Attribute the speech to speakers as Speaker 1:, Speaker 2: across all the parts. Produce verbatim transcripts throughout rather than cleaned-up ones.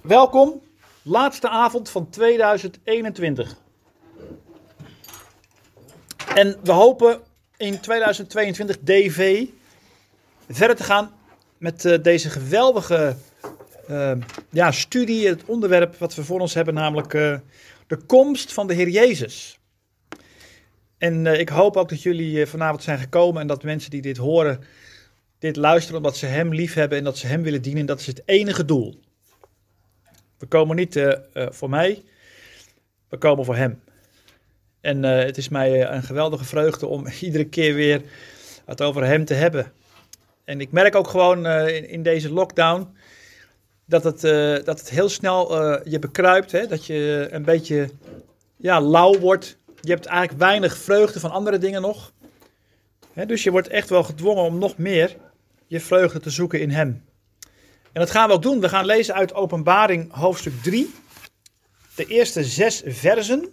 Speaker 1: Welkom, laatste avond van tweeduizend eenentwintig. En we hopen in tweeduizend tweeëntwintig D V verder te gaan met uh, deze geweldige uh, ja, studie, het onderwerp wat we voor ons hebben, namelijk uh, de komst van de Heer Jezus. En uh, ik hoop ook dat jullie uh, vanavond zijn gekomen en dat mensen die dit horen, dit luisteren omdat ze hem lief hebben en dat ze hem willen dienen. Dat is het enige doel. We komen niet uh, uh, voor mij, we komen voor hem. En uh, het is mij uh, een geweldige vreugde om iedere keer weer het over hem te hebben. En ik merk ook gewoon uh, in, in deze lockdown dat het, uh, dat het heel snel uh, je bekruipt. Hè? Dat je een beetje ja, lauw wordt. Je hebt eigenlijk weinig vreugde van andere dingen nog. Hè? Dus je wordt echt wel gedwongen om nog meer je vreugde te zoeken in hem. En dat gaan we ook doen. We gaan lezen uit Openbaring hoofdstuk drie. De eerste zes versen.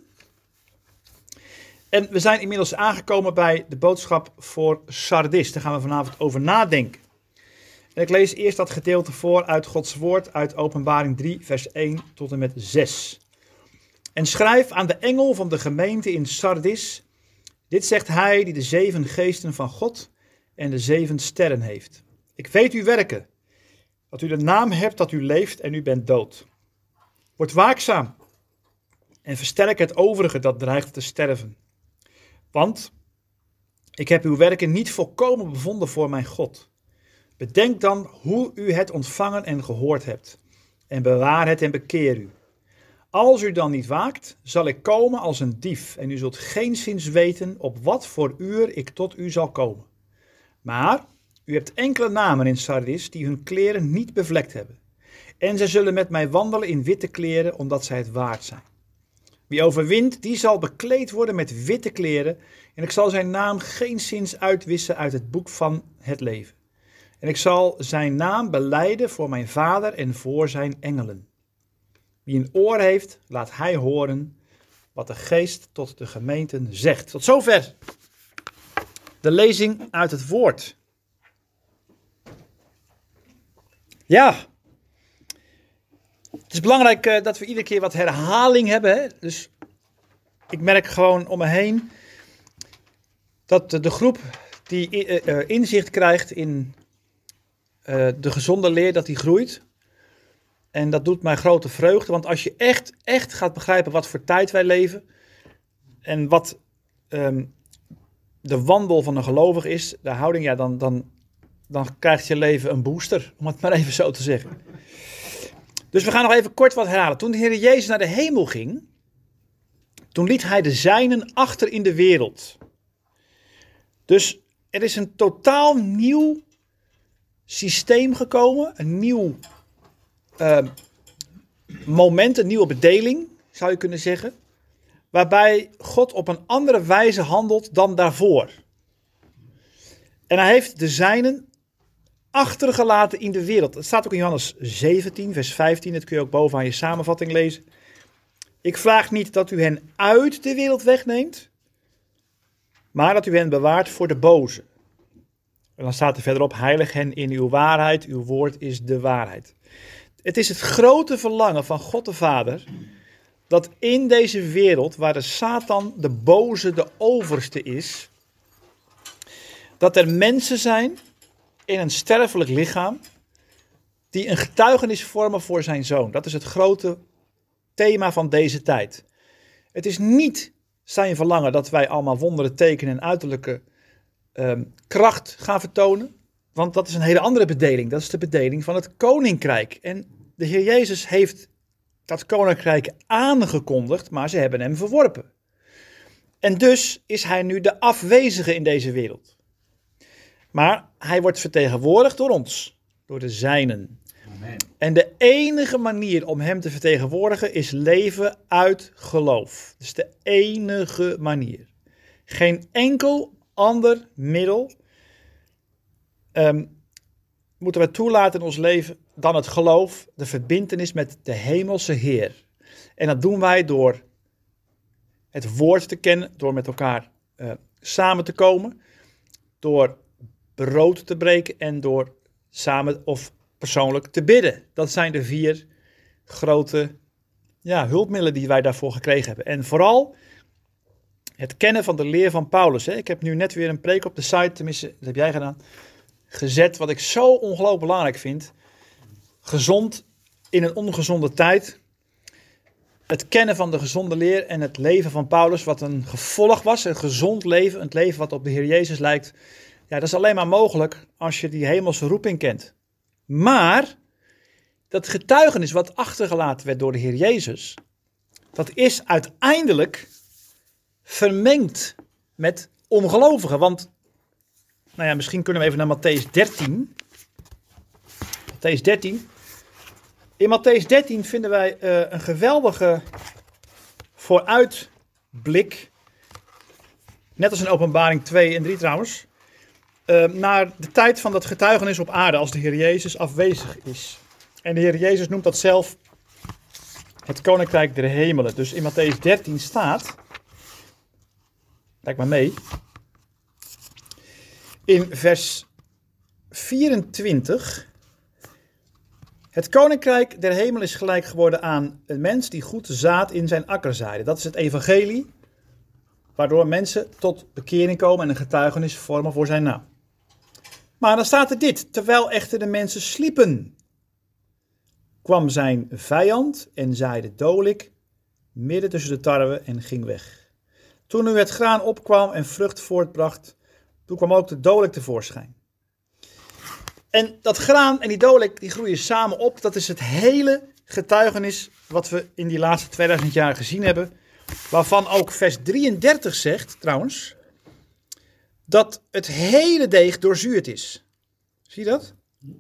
Speaker 1: En we zijn inmiddels aangekomen bij de boodschap voor Sardis. Daar gaan we vanavond over nadenken. En ik lees eerst dat gedeelte voor uit Gods woord uit Openbaring drie vers één tot en met zes. En schrijf aan de engel van de gemeente in Sardis. Dit zegt hij die de zeven geesten van God en de zeven sterren heeft. Ik weet uw werken. Dat u de naam hebt dat u leeft en u bent dood. Word waakzaam en versterk het overige dat dreigt te sterven. Want ik heb uw werken niet volkomen bevonden voor mijn God. Bedenk dan hoe u het ontvangen en gehoord hebt. En bewaar het en bekeer u. Als u dan niet waakt, zal ik komen als een dief. En u zult geenszins weten op wat voor uur ik tot u zal komen. Maar u hebt enkele namen in Sardis die hun kleren niet bevlekt hebben. En zij zullen met mij wandelen in witte kleren, omdat zij het waard zijn. Wie overwint, die zal bekleed worden met witte kleren. En ik zal zijn naam geenszins uitwissen uit het boek van het leven. En ik zal zijn naam belijden voor mijn Vader en voor zijn engelen. Wie een oor heeft, laat hij horen wat de Geest tot de gemeenten zegt. Tot zover de lezing uit het woord. Ja, het is belangrijk uh, dat we iedere keer wat herhaling hebben. Hè? Dus ik merk gewoon om me heen dat de groep die uh, uh, inzicht krijgt in uh, de gezonde leer, dat die groeit. En dat doet mij grote vreugde, want als je echt, echt gaat begrijpen wat voor tijd wij leven en wat um, de wandel van een gelovige is, de houding, ja, dan, dan, dan krijgt je leven een booster, om het maar even zo te zeggen. Dus we gaan nog even kort wat herhalen. Toen de Heer Jezus naar de hemel ging, toen liet hij de zijnen achter in de wereld. Dus er is een totaal nieuw systeem gekomen, een nieuw uh, moment, een nieuwe bedeling, zou je kunnen zeggen, waarbij God op een andere wijze handelt dan daarvoor. En hij heeft de zijnen achtergelaten in de wereld. Dat staat ook in Johannes zeventien, vers vijftien. Dat kun je ook bovenaan je samenvatting lezen. Ik vraag niet dat u hen uit de wereld wegneemt, maar dat u hen bewaart voor de boze. En dan staat er verderop, heilig hen in uw waarheid, uw woord is de waarheid. Het is het grote verlangen van God de Vader, dat in deze wereld, waar de Satan, de boze, de overste is, dat er mensen zijn in een sterfelijk lichaam, die een getuigenis vormen voor zijn zoon. Dat is het grote thema van deze tijd. Het is niet zijn verlangen dat wij allemaal wonderen, tekenen en uiterlijke um, kracht gaan vertonen. Want dat is een hele andere bedeling. Dat is de bedeling van het koninkrijk. En de Heer Jezus heeft dat koninkrijk aangekondigd, maar ze hebben hem verworpen. En dus is hij nu de afwezige in deze wereld. Maar hij wordt vertegenwoordigd door ons, door de zijnen. Amen. En de enige manier om hem te vertegenwoordigen is leven uit geloof. Dat is de enige manier. Geen enkel ander middel um, moeten we toelaten in ons leven dan het geloof, de verbintenis met de hemelse Heer. En dat doen wij door het woord te kennen, door met elkaar uh, samen te komen, door brood te breken en door samen of persoonlijk te bidden. Dat zijn de vier grote ja, hulpmiddelen die wij daarvoor gekregen hebben. En vooral het kennen van de leer van Paulus. Hè. Ik heb nu net weer een preek op de site, tenminste, dat heb jij gedaan, gezet, wat ik zo ongelooflijk belangrijk vind. Gezond in een ongezonde tijd. Het kennen van de gezonde leer en het leven van Paulus, wat een gevolg was, een gezond leven, een leven wat op de Heer Jezus lijkt. Ja, dat is alleen maar mogelijk als je die hemelse roeping kent. Maar dat getuigenis wat achtergelaten werd door de Heer Jezus, dat is uiteindelijk vermengd met ongelovigen. Want, nou ja, misschien kunnen we even naar Mattheüs dertien. Mattheüs dertien. In Mattheüs dertien vinden wij uh, een geweldige vooruitblik, net als in Openbaring twee en drie trouwens, uh, naar de tijd van dat getuigenis op aarde als de Heer Jezus afwezig is. En de Heer Jezus noemt dat zelf het Koninkrijk der Hemelen. Dus in Mattheüs dertien staat, kijk maar mee, in vers vierentwintig... Het koninkrijk der hemel is gelijk geworden aan een mens die goed zaad in zijn akker zaaide. Dat is het evangelie, waardoor mensen tot bekering komen en een getuigenis vormen voor zijn naam. Maar dan staat er dit: terwijl echter de mensen sliepen, kwam zijn vijand en zaaide doolik midden tussen de tarwe en ging weg. Toen nu het graan opkwam en vrucht voortbracht, toen kwam ook de doolik tevoorschijn. En dat graan en die doolik, die groeien samen op. Dat is het hele getuigenis wat we in die laatste tweeduizend jaar gezien hebben. Waarvan ook vers drieëndertig zegt, trouwens, dat het hele deeg doorzuurd is. Zie je dat?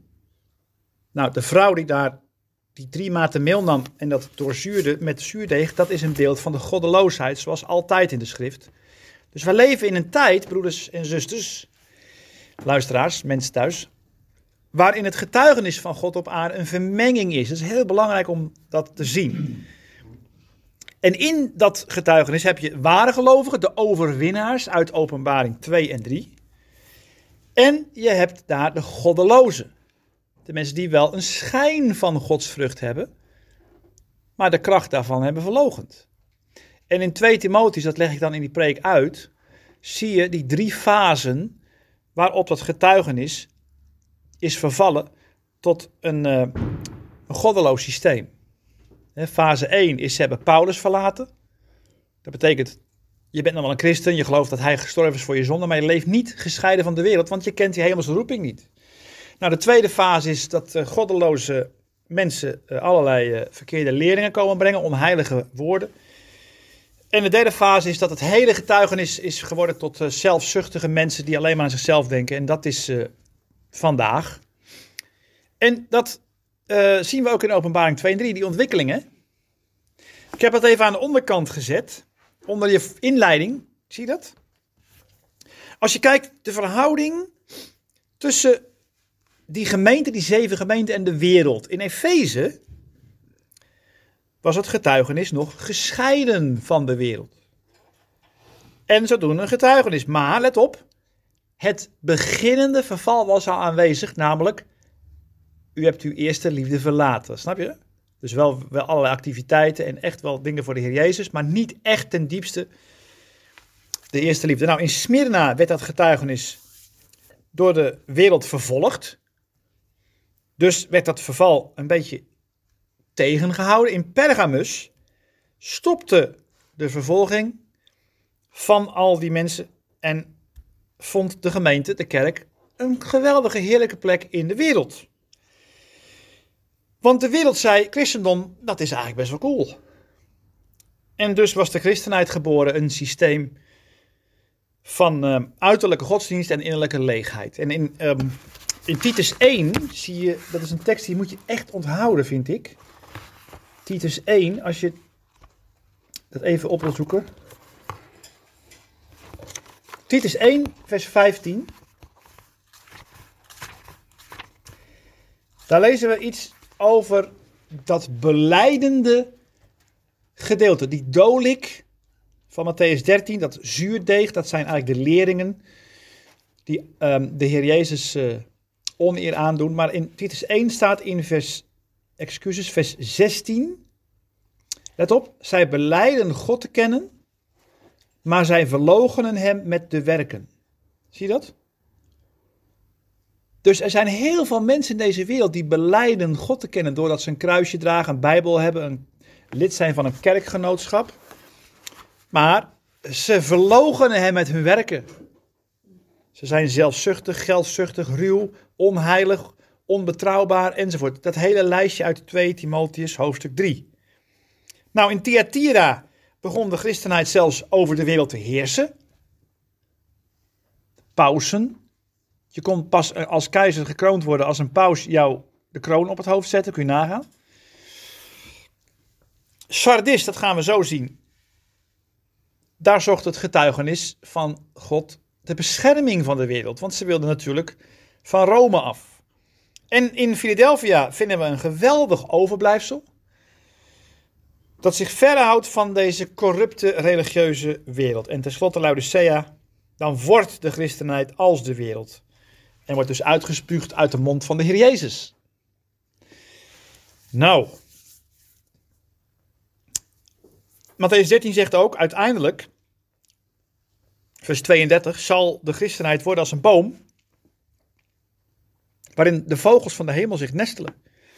Speaker 1: Nou, de vrouw die daar die drie maten meel nam en dat doorzuurde met zuurdeeg, dat is een beeld van de goddeloosheid, zoals altijd in de schrift. Dus we leven in een tijd, broeders en zusters, luisteraars, mensen thuis, waarin het getuigenis van God op aarde een vermenging is. Het is heel belangrijk om dat te zien. En in dat getuigenis heb je ware gelovigen, de overwinnaars uit Openbaring twee en drie. En je hebt daar de goddelozen. De mensen die wel een schijn van godsvrucht hebben, maar de kracht daarvan hebben verloochend. En in twee Timotheüs, dat leg ik dan in die preek uit, zie je die drie fasen waarop dat getuigenis is vervallen tot een, uh, een goddeloos systeem. He, fase één is, ze hebben Paulus verlaten. Dat betekent, je bent nog wel een christen, je gelooft dat hij gestorven is voor je zonde, maar je leeft niet gescheiden van de wereld, want je kent die hemelse roeping niet. Nou, de tweede fase is dat uh, goddeloze mensen uh, allerlei uh, verkeerde leringen komen brengen, onheilige woorden. En de derde fase is dat het hele getuigenis is geworden tot uh, zelfzuchtige mensen die alleen maar aan zichzelf denken. En dat is uh, vandaag. En dat uh, zien we ook in Openbaring twee en drie, die ontwikkelingen. Ik heb het even aan de onderkant gezet, onder je inleiding. Zie je dat? Als je kijkt, de verhouding tussen die gemeente, die zeven gemeenten en de wereld. In Efeze was het getuigenis nog gescheiden van de wereld. En zodoende een getuigenis. Maar, let op, het beginnende verval was al aanwezig, namelijk, u hebt uw eerste liefde verlaten. Snap je? Dus wel, wel allerlei activiteiten en echt wel dingen voor de Heer Jezus, maar niet echt ten diepste de eerste liefde. Nou, in Smyrna werd dat getuigenis door de wereld vervolgd. Dus werd dat verval een beetje tegengehouden. In Pergamus stopte de vervolging van al die mensen en vond de gemeente, de kerk, een geweldige, heerlijke plek in de wereld. Want de wereld zei, christendom, dat is eigenlijk best wel cool. En dus was de christenheid geboren, een systeem van uh, uiterlijke godsdienst en innerlijke leegheid. En in, um, in Titus één zie je, dat is een tekst die moet je echt onthouden, vind ik. Titus één, als je dat even op wilt zoeken. Titus één, vers vijftien. Daar lezen we iets over dat belijdende gedeelte. Die dolik van Mattheüs dertien, dat zuurdeeg, dat zijn eigenlijk de leringen die um, de Heer Jezus uh, oneer aandoen. Maar in Titus één staat in vers excuses, vers zestien. Let op, zij belijden God te kennen, maar zij verloochenen hem met de werken. Zie je dat? Dus er zijn heel veel mensen in deze wereld die belijden God te kennen doordat ze een kruisje dragen, een Bijbel hebben, een lid zijn van een kerkgenootschap. Maar ze verloochenen hem met hun werken. Ze zijn zelfzuchtig, geldzuchtig, ruw, onheilig, onbetrouwbaar enzovoort. Dat hele lijstje uit twee Timotheüs hoofdstuk drie. Nou, in Thyatira begon de christenheid zelfs over de wereld te heersen. Pausen. Je kon pas als keizer gekroond worden als een paus jou de kroon op het hoofd zette. Kun je nagaan. Sardis, dat gaan we zo zien. Daar zocht het getuigenis van God de bescherming van de wereld. Want ze wilden natuurlijk van Rome af. En in Philadelphia vinden we een geweldig overblijfsel. Dat zich verhoudt van deze corrupte religieuze wereld. En tenslotte Laodicea, dan wordt de christenheid als de wereld. En wordt dus uitgespuugd uit de mond van de Heer Jezus. Nou. Mattheüs dertien zegt ook, uiteindelijk, vers tweeëndertig, zal de christenheid worden als een boom, waarin de vogels van de hemel zich nestelen.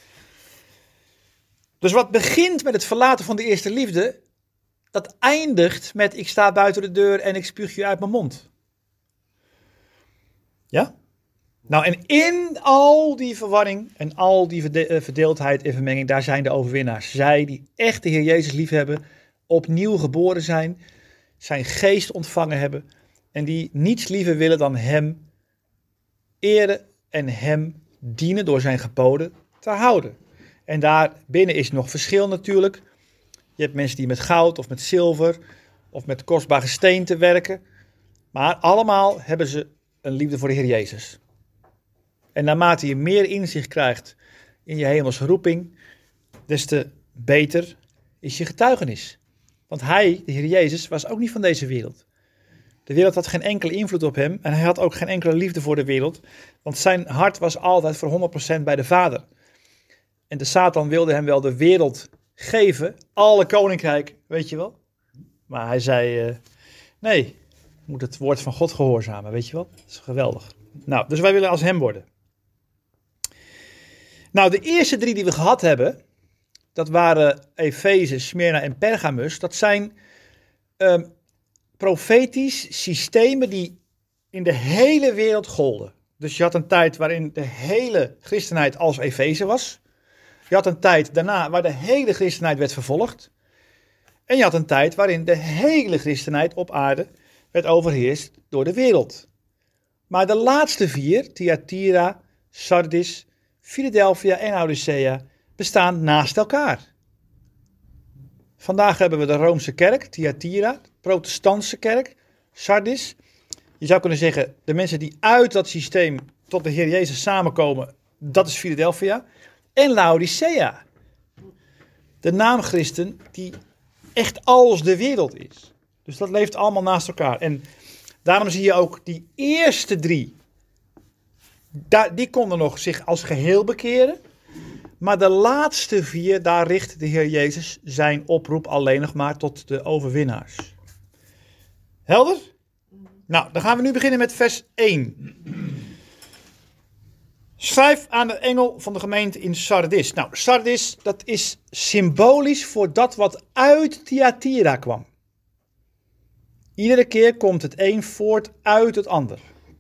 Speaker 1: Dus wat begint met het verlaten van de eerste liefde, dat eindigt met ik sta buiten de deur en ik spuug je uit mijn mond. Ja? Nou, en in al die verwarring en al die verde- verdeeldheid en vermenging, daar zijn de overwinnaars. Zij die echt de Heer Jezus liefhebben, opnieuw geboren zijn, zijn geest ontvangen hebben en die niets liever willen dan hem eren en hem dienen door zijn geboden te houden. En daar binnen is nog verschil natuurlijk. Je hebt mensen die met goud of met zilver of met kostbaar gesteente werken. Maar allemaal hebben ze een liefde voor de Heer Jezus. En naarmate je meer inzicht krijgt in je hemelse roeping, des te beter is je getuigenis. Want hij, de Heer Jezus, was ook niet van deze wereld. De wereld had geen enkele invloed op hem en hij had ook geen enkele liefde voor de wereld. Want zijn hart was altijd voor honderd procent bij de Vader. En de Satan wilde hem wel de wereld geven, alle koninkrijk, weet je wel. Maar hij zei, uh, nee, je moet het woord van God gehoorzamen, weet je wel. Dat is geweldig. Nou, dus wij willen als hem worden. Nou, de eerste drie die we gehad hebben, dat waren Efeze, Smyrna en Pergamus. Dat zijn um, profetisch systemen die in de hele wereld golden. Dus je had een tijd waarin de hele christenheid als Efeze was. Je had een tijd daarna waar de hele christenheid werd vervolgd. En je had een tijd waarin de hele christenheid op aarde werd overheerst door de wereld. Maar de laatste vier, Thyatira, Sardis, Philadelphia en Laodicea, bestaan naast elkaar. Vandaag hebben we de Roomse kerk, Thyatira, de protestantse kerk, Sardis. Je zou kunnen zeggen, de mensen die uit dat systeem tot de Heer Jezus samenkomen, dat is Philadelphia. En Laodicea, de naamchristen die echt als de wereld is. Dus dat leeft allemaal naast elkaar. En daarom zie je ook die eerste drie, die konden nog zich als geheel bekeren. Maar de laatste vier, daar richt de Heer Jezus zijn oproep alleen nog maar tot de overwinnaars. Helder? Nou, dan gaan we nu beginnen met vers één. Schrijf aan de engel van de gemeente in Sardis. Nou, Sardis, dat is symbolisch voor dat wat uit Thyatira kwam. Iedere keer komt het een voort uit het ander.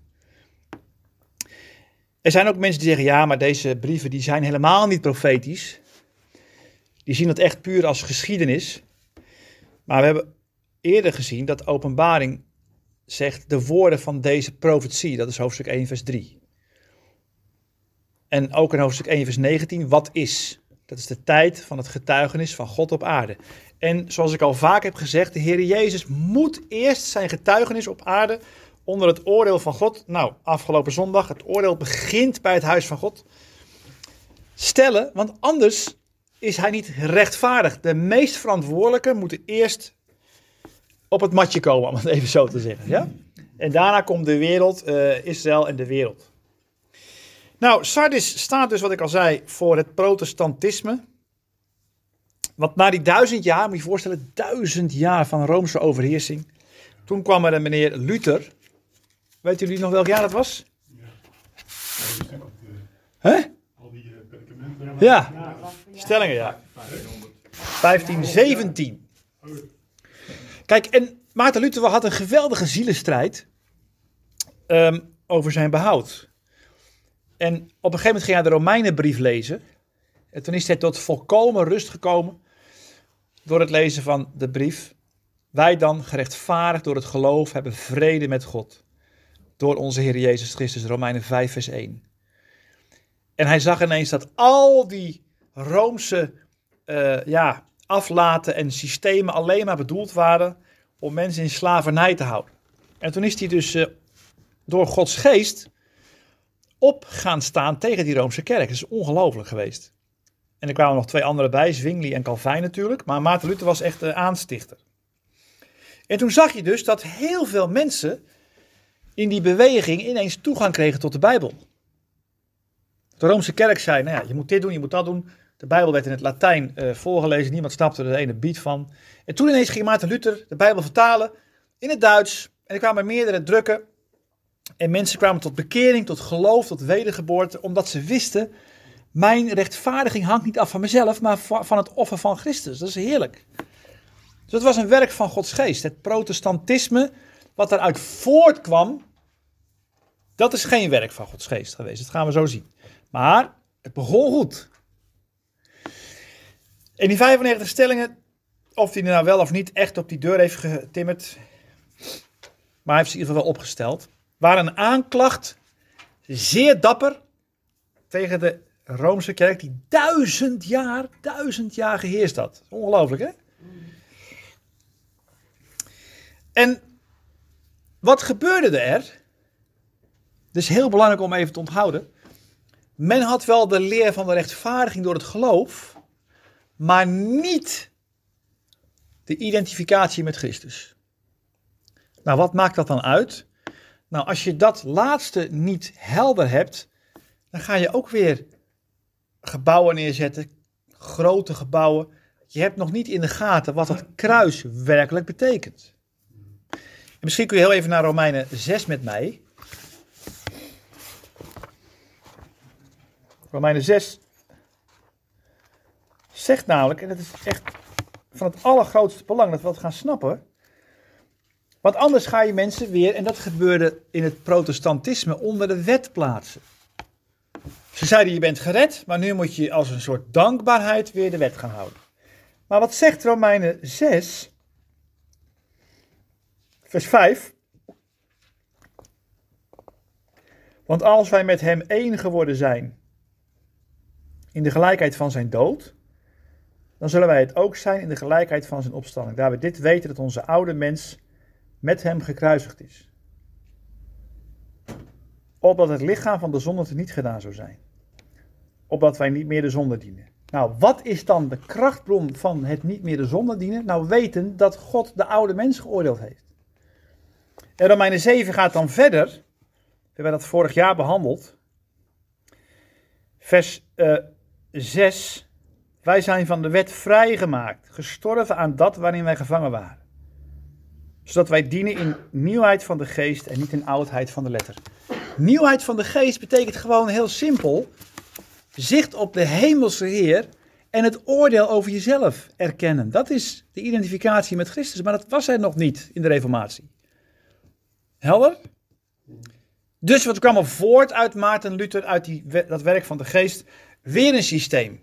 Speaker 1: Er zijn ook mensen die zeggen, ja, maar deze brieven die zijn helemaal niet profetisch. Die zien het echt puur als geschiedenis. Maar we hebben eerder gezien dat Openbaring zegt de woorden van deze profetie. Dat is hoofdstuk één, vers drie. En ook in hoofdstuk één, vers negentien, wat is? Dat is de tijd van het getuigenis van God op aarde. En zoals ik al vaak heb gezegd, de Heer Jezus moet eerst zijn getuigenis op aarde onder het oordeel van God. Nou, afgelopen zondag, het oordeel begint bij het huis van God. Stellen, want anders is hij niet rechtvaardig. De meest verantwoordelijken moeten eerst op het matje komen, om het even zo te zeggen. Ja? En daarna komt de wereld, uh, Israël en de wereld. Nou, Sardis staat dus, wat ik al zei, voor het protestantisme. Want na die duizend jaar, moet je je voorstellen, duizend jaar van Roomse overheersing. Toen kwam er een meneer Luther. Weet jullie nog welk jaar dat was? Hè?
Speaker 2: Al die uh, predicamenten.
Speaker 1: Ja, stellingen, ja. vijftien zeventien. Kijk, en Maarten Luther had een geweldige zielenstrijd um, over zijn behoud. En op een gegeven moment ging hij de Romeinenbrief lezen. En toen is hij tot volkomen rust gekomen door het lezen van de brief. Wij dan, gerechtvaardigd door het geloof, hebben vrede met God. Door onze Heer Jezus Christus, Romeinen vijf vers één. En hij zag ineens dat al die Roomse uh, ja, aflaten en systemen alleen maar bedoeld waren om mensen in slavernij te houden. En toen is hij dus uh, door Gods geest op gaan staan tegen die Roomse kerk. Dat is ongelooflijk geweest. En er kwamen nog twee anderen bij, Zwingli en Calvijn natuurlijk. Maar Maarten Luther was echt de aanstichter. En toen zag je dus dat heel veel mensen in die beweging ineens toegang kregen tot de Bijbel. De Roomse kerk zei, nou ja, je moet dit doen, je moet dat doen. De Bijbel werd in het Latijn uh, voorgelezen, niemand snapte er de ene biet van. En toen ineens ging Maarten Luther de Bijbel vertalen in het Duits. En er kwamen meerdere drukken. En mensen kwamen tot bekering, tot geloof, tot wedergeboorte, omdat ze wisten, mijn rechtvaardiging hangt niet af van mezelf, maar van het offer van Christus. Dat is heerlijk. Dus het was een werk van Gods geest. Het protestantisme, wat daaruit voortkwam, dat is geen werk van Gods geest geweest. Dat gaan we zo zien. Maar het begon goed. En die vijfennegentig stellingen, of hij nou wel of niet echt op die deur heeft getimmerd, maar hij heeft ze in ieder geval wel opgesteld, waren een aanklacht, zeer dapper, tegen de Roomse kerk, die duizend jaar, duizend jaar geheerst had. Ongelooflijk, hè? En wat gebeurde er? Het is heel belangrijk om even te onthouden. Men had wel de leer van de rechtvaardiging door het geloof, maar niet de identificatie met Christus. Nou, wat maakt dat dan uit? Nou, als je dat laatste niet helder hebt, dan ga je ook weer gebouwen neerzetten, grote gebouwen. Je hebt nog niet in de gaten wat het kruis werkelijk betekent. En misschien kun je heel even naar Romeinen zes met mij. Romeinen zes zegt namelijk, en dat is echt van het allergrootste belang dat we dat gaan snappen. Want anders ga je mensen weer, en dat gebeurde in het protestantisme, onder de wet plaatsen. Ze zeiden je bent gered, maar nu moet je als een soort dankbaarheid weer de wet gaan houden. Maar wat zegt Romeinen zes, vers vijf? Want als wij met hem één geworden zijn in de gelijkheid van zijn dood, dan zullen wij het ook zijn in de gelijkheid van zijn opstanding. Daar we dit weten dat onze oude mens met hem gekruisigd is. Opdat het lichaam van de zonde niet gedaan zou zijn. Opdat wij niet meer de zonde dienen. Nou, wat is dan de krachtbron van het niet meer de zonde dienen? Nou, weten dat God de oude mens geoordeeld heeft. En Romeinen zeven gaat dan verder. We hebben dat vorig jaar behandeld. Vers uh, zes. Wij zijn van de wet vrijgemaakt, gestorven aan dat waarin wij gevangen waren. Zodat wij dienen in nieuwheid van de geest en niet in oudheid van de letter. Nieuwheid van de geest betekent gewoon heel simpel. Zicht op de hemelse Heer en het oordeel over jezelf erkennen. Dat is de identificatie met Christus, maar dat was er nog niet in de Reformatie. Helder? Dus wat kwam er voort uit Maarten Luther, uit die, dat werk van de geest? Weer een systeem.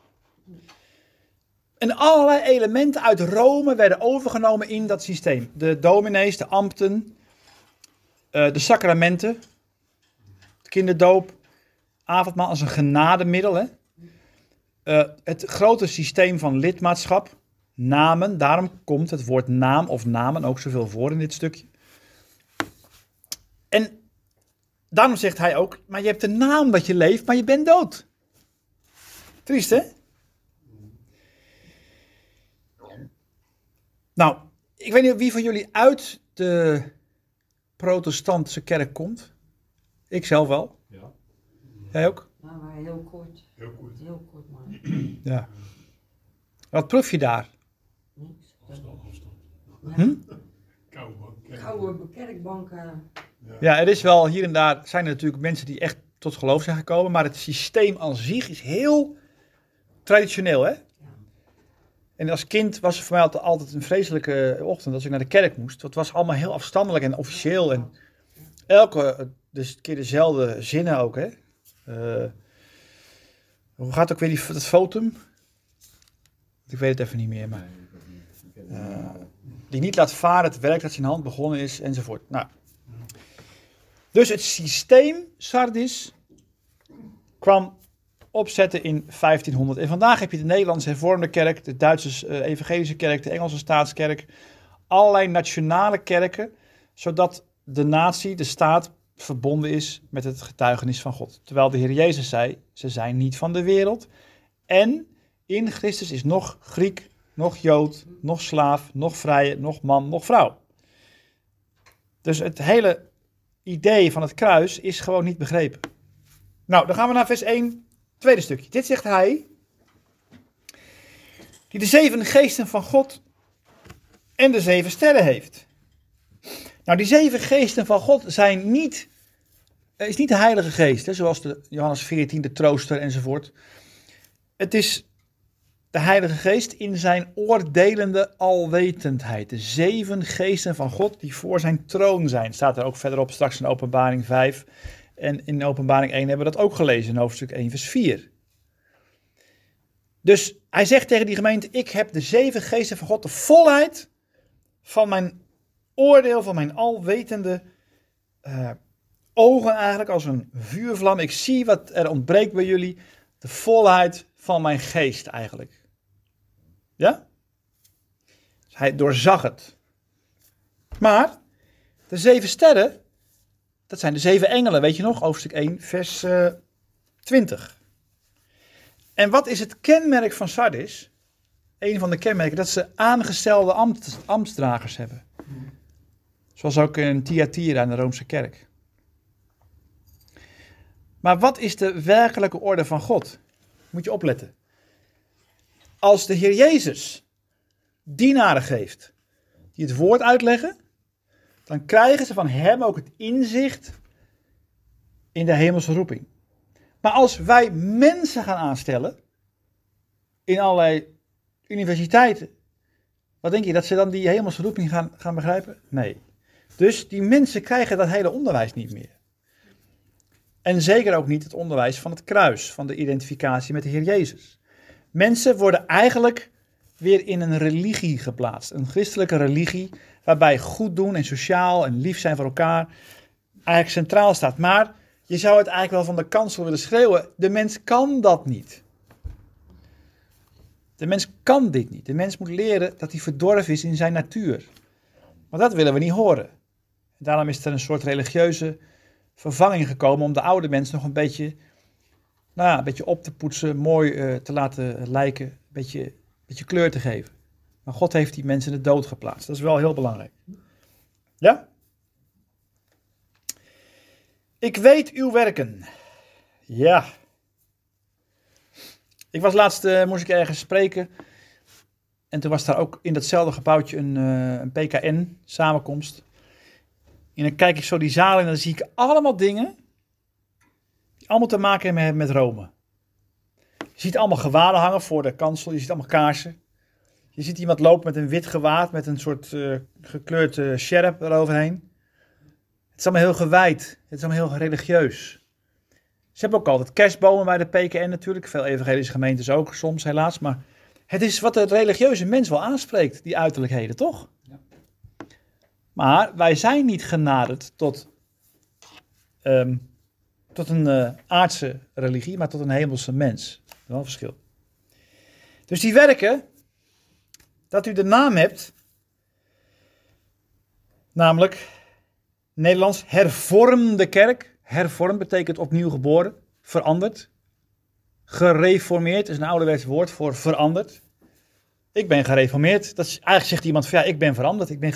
Speaker 1: En allerlei elementen uit Rome werden overgenomen in dat systeem. De dominees, de ambten, uh, de sacramenten, de kinderdoop, avondmaal als een genademiddel. Hè? Uh, het grote systeem van lidmaatschap, namen, daarom komt het woord naam of namen ook zoveel voor in dit stukje. En daarom zegt hij ook, maar je hebt een naam dat je leeft, maar je bent dood. Triest, hè? Nou, ik weet niet wie van jullie uit de protestantse kerk komt. Ik zelf wel.
Speaker 2: Ja.
Speaker 1: Jij ook?
Speaker 3: Nou, maar heel kort.
Speaker 2: Heel kort.
Speaker 3: Heel kort, maar
Speaker 1: Ja. Wat proef je daar?
Speaker 3: niks.
Speaker 2: Afstand, afstand.
Speaker 1: Hm?
Speaker 2: Koude bank.
Speaker 3: Koude kerkbanken.
Speaker 1: Ja, er is wel hier en daar, zijn er natuurlijk mensen die echt tot geloof zijn gekomen, maar het systeem aan zich is heel traditioneel, hè? En als kind was het voor mij altijd, altijd een vreselijke ochtend als ik naar de kerk moest. Het was allemaal heel afstandelijk en officieel en elke dus keer dezelfde zinnen ook, hè? Uh, hoe gaat ook weer die, dat fotum? Ik weet het even niet meer, maar... Uh, die niet laat varen het werk dat zijn hand begonnen is, enzovoort. Nou. Dus het systeem Sardis kwam opzetten in vijftienhonderd. En vandaag heb je de Nederlandse hervormde kerk, de Duitse uh, evangelische kerk, de Engelse staatskerk, allerlei nationale kerken, zodat de natie, de staat, verbonden is met het getuigenis van God. Terwijl de Heer Jezus zei, ze zijn niet van de wereld. En in Christus is nog Griek, nog Jood, nog slaaf, nog vrije, nog man, nog vrouw. Dus het hele idee van het kruis is gewoon niet begrepen. Nou, dan gaan we naar vers één, tweede stukje. Dit zegt hij, die de zeven geesten van God en de zeven sterren heeft. Nou, die zeven geesten van God zijn niet, is niet de Heilige Geest, hè, zoals de Johannes veertien, de trooster enzovoort. Het is de Heilige Geest in zijn oordelende alwetendheid. De zeven geesten van God die voor zijn troon zijn. Staat er ook verderop straks in Openbaring vijf. En in Openbaring één hebben we dat ook gelezen in hoofdstuk één vers vier. Dus hij zegt tegen die gemeente, ik heb de zeven geesten van God, de volheid van mijn oordeel, van mijn alwetende uh, ogen eigenlijk, als een vuurvlam. Ik zie wat er ontbreekt bij jullie, de volheid van mijn geest eigenlijk. Ja? Dus hij doorzag het. Maar, de zeven sterren, dat zijn de zeven engelen, weet je nog? Hoofdstuk één, vers uh, twintig. En wat is het kenmerk van Sardis? Een van de kenmerken, dat ze aangestelde ambt, ambtsdragers hebben. Zoals ook in Thyatira in de Roomse kerk. Maar wat is de werkelijke orde van God? Moet je opletten. Als de Heer Jezus dienaren geeft die het woord uitleggen, dan krijgen ze van hem ook het inzicht in de hemelse roeping. Maar als wij mensen gaan aanstellen in allerlei universiteiten, wat denk je, dat ze dan die hemelse roeping gaan, gaan begrijpen? Nee. Dus die mensen krijgen dat hele onderwijs niet meer. En zeker ook niet het onderwijs van het kruis, van de identificatie met de Heer Jezus. Mensen worden eigenlijk weer in een religie geplaatst. Een christelijke religie, waarbij goed doen en sociaal en lief zijn voor elkaar eigenlijk centraal staat. Maar je zou het eigenlijk wel van de kansel willen schreeuwen. De mens kan dat niet. De mens kan dit niet. De mens moet leren dat hij verdorven is in zijn natuur. Maar dat willen we niet horen. Daarom is er een soort religieuze vervanging gekomen om de oude mens nog een beetje, nou ja, een beetje op te poetsen, mooi uh, te laten lijken, een beetje, beetje kleur te geven. Maar God heeft die mensen in de dood geplaatst. Dat is wel heel belangrijk. Ja? Ik weet uw werken. Ja. Ik was laatst, uh, moest ik ergens spreken. En toen was daar ook in datzelfde gebouwtje een, uh, een P K N-samenkomst. En dan kijk ik zo die zaal in en dan zie ik allemaal dingen die allemaal te maken hebben met Rome. Je ziet allemaal gewaden hangen voor de kansel, je ziet allemaal kaarsen. Je ziet iemand lopen met een wit gewaad met een soort uh, gekleurd uh, sjerp eroverheen. Het is allemaal heel gewijd, het is allemaal heel religieus. Ze hebben ook altijd kerstbomen bij de P K N natuurlijk, veel evangelische gemeentes ook soms helaas. Maar het is wat de religieuze mens wel aanspreekt, die uiterlijkheden, toch? Ja. Maar wij zijn niet genaderd tot, um, tot een uh, aardse religie, maar tot een hemelse mens. Dat is wel een verschil. Dus die werken, dat u de naam hebt, namelijk Nederlands hervormde kerk. Hervormd betekent opnieuw geboren, veranderd. Gereformeerd is een ouderwets woord voor veranderd. Ik ben gereformeerd. Dat is, eigenlijk zegt iemand van ja, ik ben veranderd. Ik ben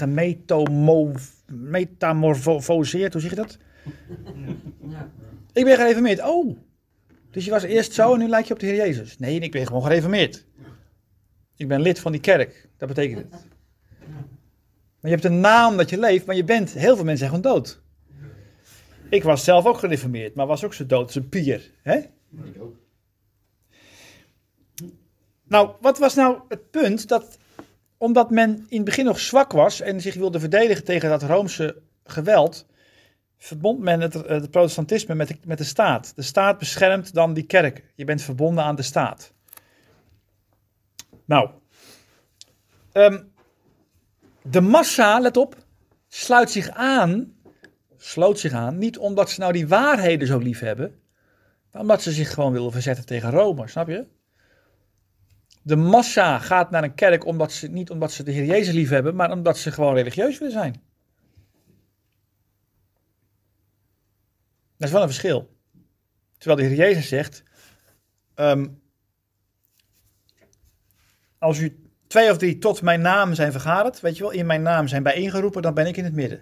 Speaker 1: gemetamorfoseerd. Hoe zeg je dat? Ja. Ik ben gereformeerd. Oh, Dus je was eerst zo en nu lijk je op de Heer Jezus. Nee, ik ben gewoon gereformeerd. Ik ben lid van die kerk. Dat betekent het. Maar je hebt een naam dat je leeft, maar je bent, heel veel mensen zijn gewoon dood. Ik was zelf ook gereformeerd, maar was ook zo dood als een pier. Hè?
Speaker 4: Ik ook.
Speaker 1: Nou, wat was nou het punt? Dat omdat men in het begin nog zwak was en zich wilde verdedigen tegen dat Roomse geweld, verbond men het, het protestantisme met de, met de staat. De staat beschermt dan die kerk. Je bent verbonden aan de staat. Nou, um, de massa, let op, sluit zich aan, sloot zich aan, niet omdat ze nou die waarheden zo lief hebben, maar omdat ze zich gewoon willen verzetten tegen Rome, snap je? De massa gaat naar een kerk omdat ze, niet omdat ze de Heer Jezus lief hebben, maar omdat ze gewoon religieus willen zijn. Dat is wel een verschil. Terwijl de Heer Jezus zegt, um, als u twee of drie tot mijn naam zijn vergaderd, weet je wel, in mijn naam zijn bijeengeroepen, dan ben ik in het midden.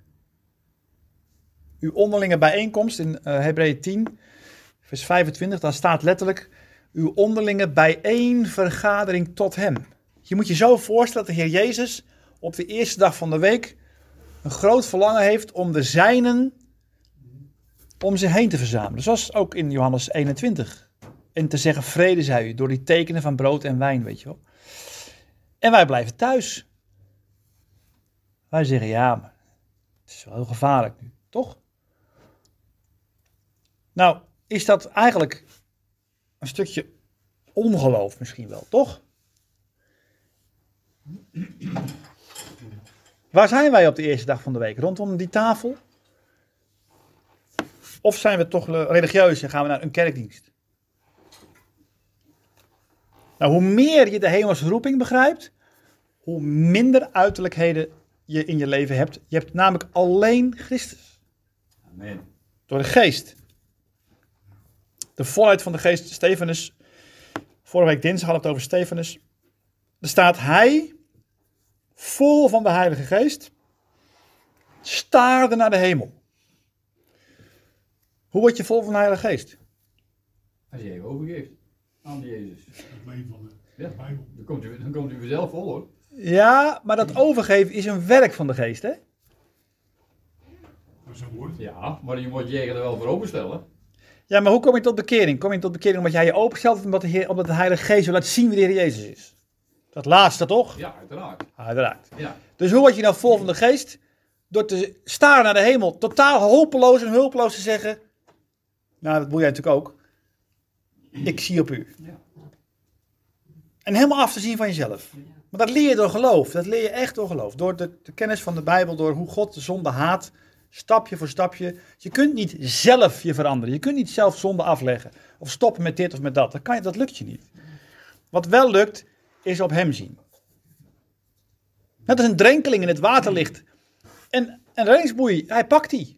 Speaker 1: Uw onderlinge bijeenkomst in uh, Hebreeën tien, vers vijfentwintig, daar staat letterlijk, uw onderlinge bijeenvergadering tot hem. Je moet je zo voorstellen dat de Heer Jezus op de eerste dag van de week een groot verlangen heeft om de zijnen om zich heen te verzamelen. Zoals ook in Johannes eenentwintig. En te zeggen, vrede zij u, door die tekenen van brood en wijn, weet je wel. En wij blijven thuis. Wij zeggen, ja, maar het is wel heel gevaarlijk nu, toch? Nou, is dat eigenlijk een stukje ongeloof misschien wel, toch? Waar zijn wij op de eerste dag van de week? Rondom die tafel? Of zijn we toch religieus en gaan we naar een kerkdienst? Nou, hoe meer je de hemelse roeping begrijpt, hoe minder uiterlijkheden je in je leven hebt. Je hebt namelijk alleen Christus.
Speaker 4: Amen.
Speaker 1: Door de geest. De volheid van de geest, Stefanus. Vorige week dinsdag hadden we het over Stefanus. Er staat hij, vol van de Heilige Geest, staarde naar de hemel. Hoe word je vol van de Heilige Geest?
Speaker 4: Als je je overgeeft aan Jezus.
Speaker 2: Het leven van de
Speaker 4: Ja,
Speaker 2: Bijbel.
Speaker 4: dan komt u, dan komt u vanzelf vol hoor.
Speaker 1: Ja, maar dat overgeven is een werk van de geest, hè?
Speaker 2: Dat is een woord.
Speaker 4: Ja, maar je moet je er wel voor openstellen.
Speaker 1: Ja, maar hoe kom je tot bekering? Kom je tot bekering omdat jij je openstelt of omdat de, Heer, omdat de Heilige Geest wil laten zien wie de Heer Jezus is? Dat laatste toch?
Speaker 4: Ja, uiteraard.
Speaker 1: Uiteraard.
Speaker 4: Ja.
Speaker 1: Dus hoe word je nou vol van de Geest? Door te staren naar de hemel, totaal hopeloos en hulpeloos te zeggen, nou dat moet jij natuurlijk ook, ik zie op u.
Speaker 4: Ja.
Speaker 1: En helemaal af te zien van jezelf. Maar dat leer je door geloof, dat leer je echt door geloof. Door de, de kennis van de Bijbel, door hoe God de zonde haat, stapje voor stapje. Je kunt niet zelf je veranderen, je kunt niet zelf zonde afleggen. Of stoppen met dit of met dat, dat, kan je, dat lukt je niet. Wat wel lukt, is op hem zien. Net als een drenkeling in het water ligt. En een reddingsboei, hij pakt die.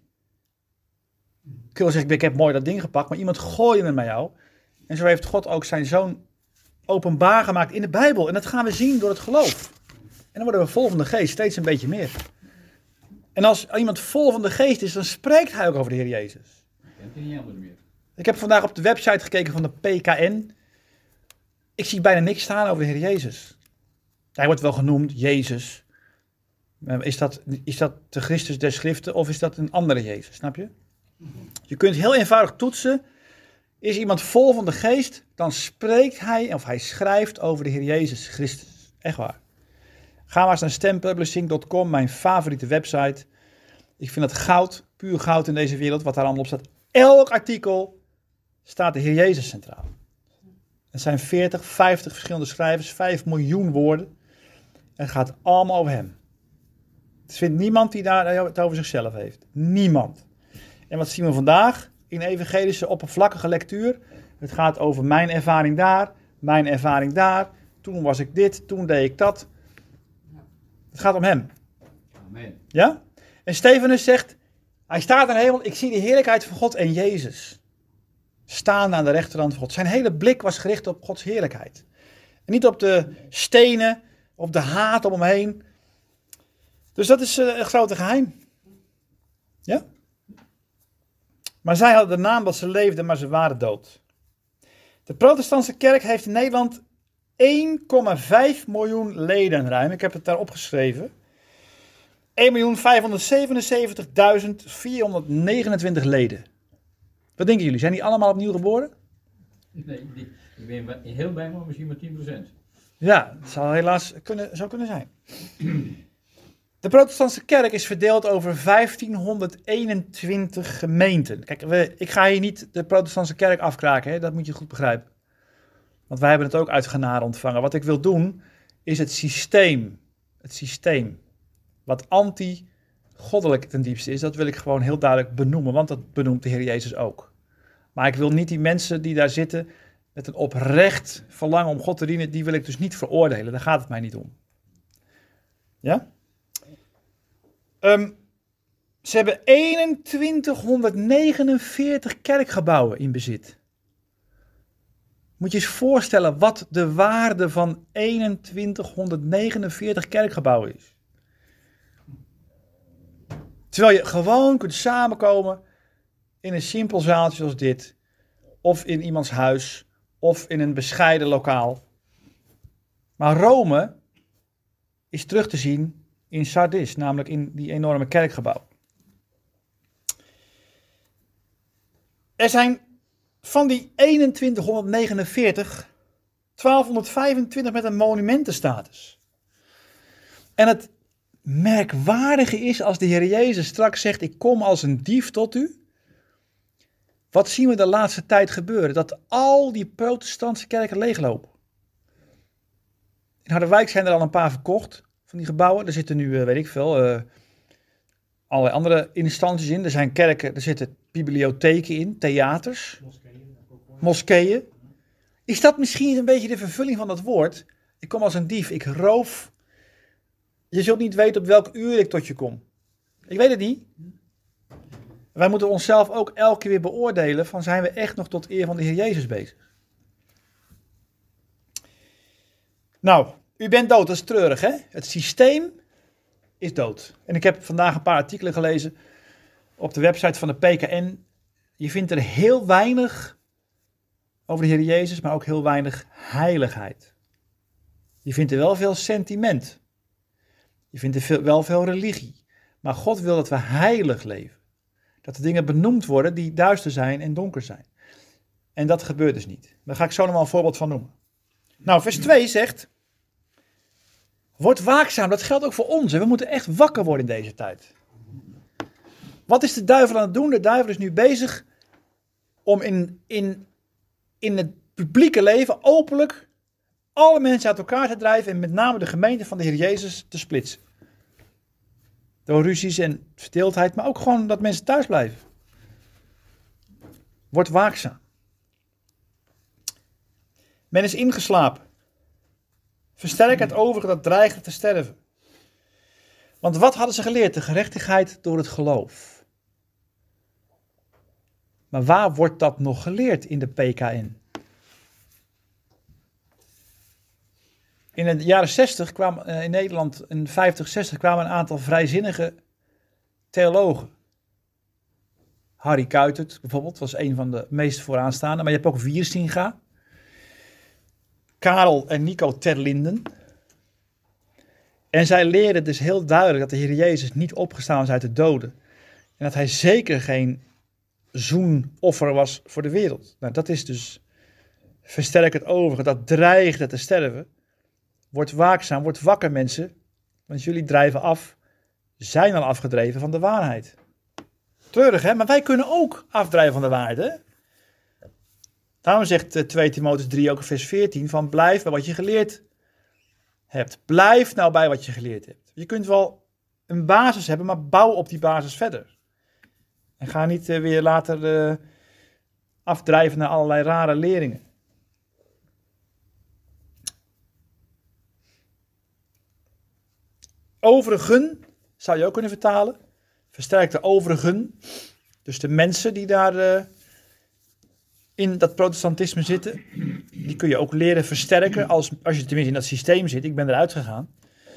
Speaker 1: Ik wil zeggen, ik heb mooi dat ding gepakt, maar iemand gooide hem naar jou. En zo heeft God ook zijn zoon openbaar gemaakt in de Bijbel. En dat gaan we zien door het geloof. En dan worden we vol van de geest, steeds een beetje meer. En als iemand vol van de geest is, dan spreekt hij ook over de Heer Jezus.
Speaker 4: Kent hij niet anders meer.
Speaker 1: Ik heb vandaag op de website gekeken van de P K N. Ik zie bijna niks staan over de Heer Jezus. Hij wordt wel genoemd, Jezus. Is dat, is dat de Christus der Schriften of is dat een andere Jezus, snap je? Je kunt heel eenvoudig toetsen. Is iemand vol van de geest, dan spreekt hij of hij schrijft over de Heer Jezus Christus. Echt waar. Ga maar eens naar stem publishing punt com, mijn favoriete website. Ik vind dat goud, puur goud in deze wereld, wat daar allemaal op staat. Elk artikel staat de Heer Jezus centraal. Het zijn veertig, vijftig verschillende schrijvers, vijf miljoen woorden. Het gaat allemaal over hem. Er vindt niemand die daar het over zichzelf heeft. Niemand. En wat zien we vandaag in evangelische oppervlakkige lectuur? Het gaat over mijn ervaring daar, mijn ervaring daar. Toen was ik dit, toen deed ik dat. Het gaat om hem.
Speaker 4: Amen.
Speaker 1: Ja? En Stefanus zegt, hij staat in de hemel, ik zie de heerlijkheid van God en Jezus. Staande aan de rechterhand van God. Zijn hele blik was gericht op Gods heerlijkheid. En niet op de stenen, op de haat om hem heen. Dus dat is uh, een grote geheim. Ja? Maar zij hadden de naam dat ze leefden, maar ze waren dood. De protestantse kerk heeft in Nederland één komma vijf miljoen leden ruim. Ik heb het daar opgeschreven. één miljoen vijfhonderdzevenenzeventigduizend vierhonderdnegenentwintig leden. Wat denken jullie? Zijn die allemaal opnieuw geboren?
Speaker 4: Nee, die, ik ben bij- heel bij maar misschien maar tien procent.
Speaker 1: Ja, dat zou helaas kunnen, zou kunnen zijn. De protestantse kerk is verdeeld over vijftienhonderdeenentwintig gemeenten. Kijk, we, ik ga hier niet de protestantse kerk afkraken, hè? Dat moet je goed begrijpen. Want wij hebben het ook uit genade ontvangen. Wat ik wil doen, is het systeem. Het systeem. Wat anti-goddelijk ten diepste is, dat wil ik gewoon heel duidelijk benoemen. Want dat benoemt de Heer Jezus ook. Maar ik wil niet die mensen die daar zitten met een oprecht verlangen om God te dienen, die wil ik dus niet veroordelen. Daar gaat het mij niet om. Ja? Um, ze hebben eenentwintighonderdnegenenveertig kerkgebouwen in bezit. Moet je eens voorstellen wat de waarde van eenentwintighonderdnegenenveertig kerkgebouwen is. Terwijl je gewoon kunt samenkomen in een simpel zaaltje zoals dit, of in iemands huis, of in een bescheiden lokaal. Maar Rome is terug te zien in Sardis, namelijk in die enorme kerkgebouw. Er zijn van die eenentwintighonderdnegenenveertig, twaalfhonderdvijfentwintig met een monumentenstatus. En het merkwaardige is als de Heer Jezus straks zegt, ik kom als een dief tot u. Wat zien we de laatste tijd gebeuren? Dat al die protestantse kerken leeglopen. In Harderwijk zijn er al een paar verkocht van die gebouwen. Er zitten nu, weet ik veel, uh, allerlei andere instanties in. Er zijn kerken, er zitten bibliotheken in, theaters, moskeeën. Is dat misschien een beetje de vervulling van dat woord? Ik kom als een dief, ik roof. Je zult niet weten op welk uur ik tot je kom. Ik weet het niet. Wij moeten onszelf ook elke keer weer beoordelen van zijn we echt nog tot eer van de Heer Jezus bezig. Nou, u bent dood, dat is treurig hè. Het systeem is dood. En ik heb vandaag een paar artikelen gelezen op de website van de P K N. Je vindt er heel weinig over de Heer Jezus, maar ook heel weinig heiligheid. Je vindt er wel veel sentiment. Je vindt er veel, wel veel religie. Maar God wil dat we heilig leven. Dat er dingen benoemd worden die duister zijn en donker zijn. En dat gebeurt dus niet. Daar ga ik zo nog wel een voorbeeld van noemen. Nou, vers twee zegt, word waakzaam. Dat geldt ook voor ons. Hè. We moeten echt wakker worden in deze tijd. Wat is de duivel aan het doen? De duivel is nu bezig om in, in, in het publieke leven openlijk alle mensen uit elkaar te drijven en met name de gemeente van de Heer Jezus te splitsen. Door ruzies en verdeeldheid, maar ook gewoon dat mensen thuis blijven. Word waakzaam. Men is ingeslapen. Versterk het overige dat dreigt te sterven. Want wat hadden ze geleerd? De gerechtigheid door het geloof. Maar waar wordt dat nog geleerd in de P K N? In de jaren zestig kwam in Nederland, in vijftig, zestig, kwamen een aantal vrijzinnige theologen. Harry Kuitert bijvoorbeeld, was een van de meest vooraanstaande. Maar je hebt ook Wiersinga. Karel en Nico Terlinden. En zij leerden dus heel duidelijk dat de Heer Jezus niet opgestaan was uit de doden. En dat hij zeker geen zoenoffer was voor de wereld. Nou, dat is dus versterk het overige, dat dreigde te sterven. Word waakzaam, word wakker mensen, want jullie drijven af, zijn al afgedreven van de waarheid. Treurig hè, maar wij kunnen ook afdrijven van de waarheid hè. Daarom zegt twee Timotheüs drie ook in vers veertien van blijf bij wat je geleerd hebt. Blijf nou bij wat je geleerd hebt. Je kunt wel een basis hebben, maar bouw op die basis verder. En ga niet uh, weer later uh, afdrijven naar allerlei rare leringen. Overigen, zou je ook kunnen vertalen. Versterk de overigen. Dus de mensen die daar uh, in dat protestantisme zitten. Die kun je ook leren versterken. Als, als je tenminste in dat systeem zit. Ik ben eruit gegaan.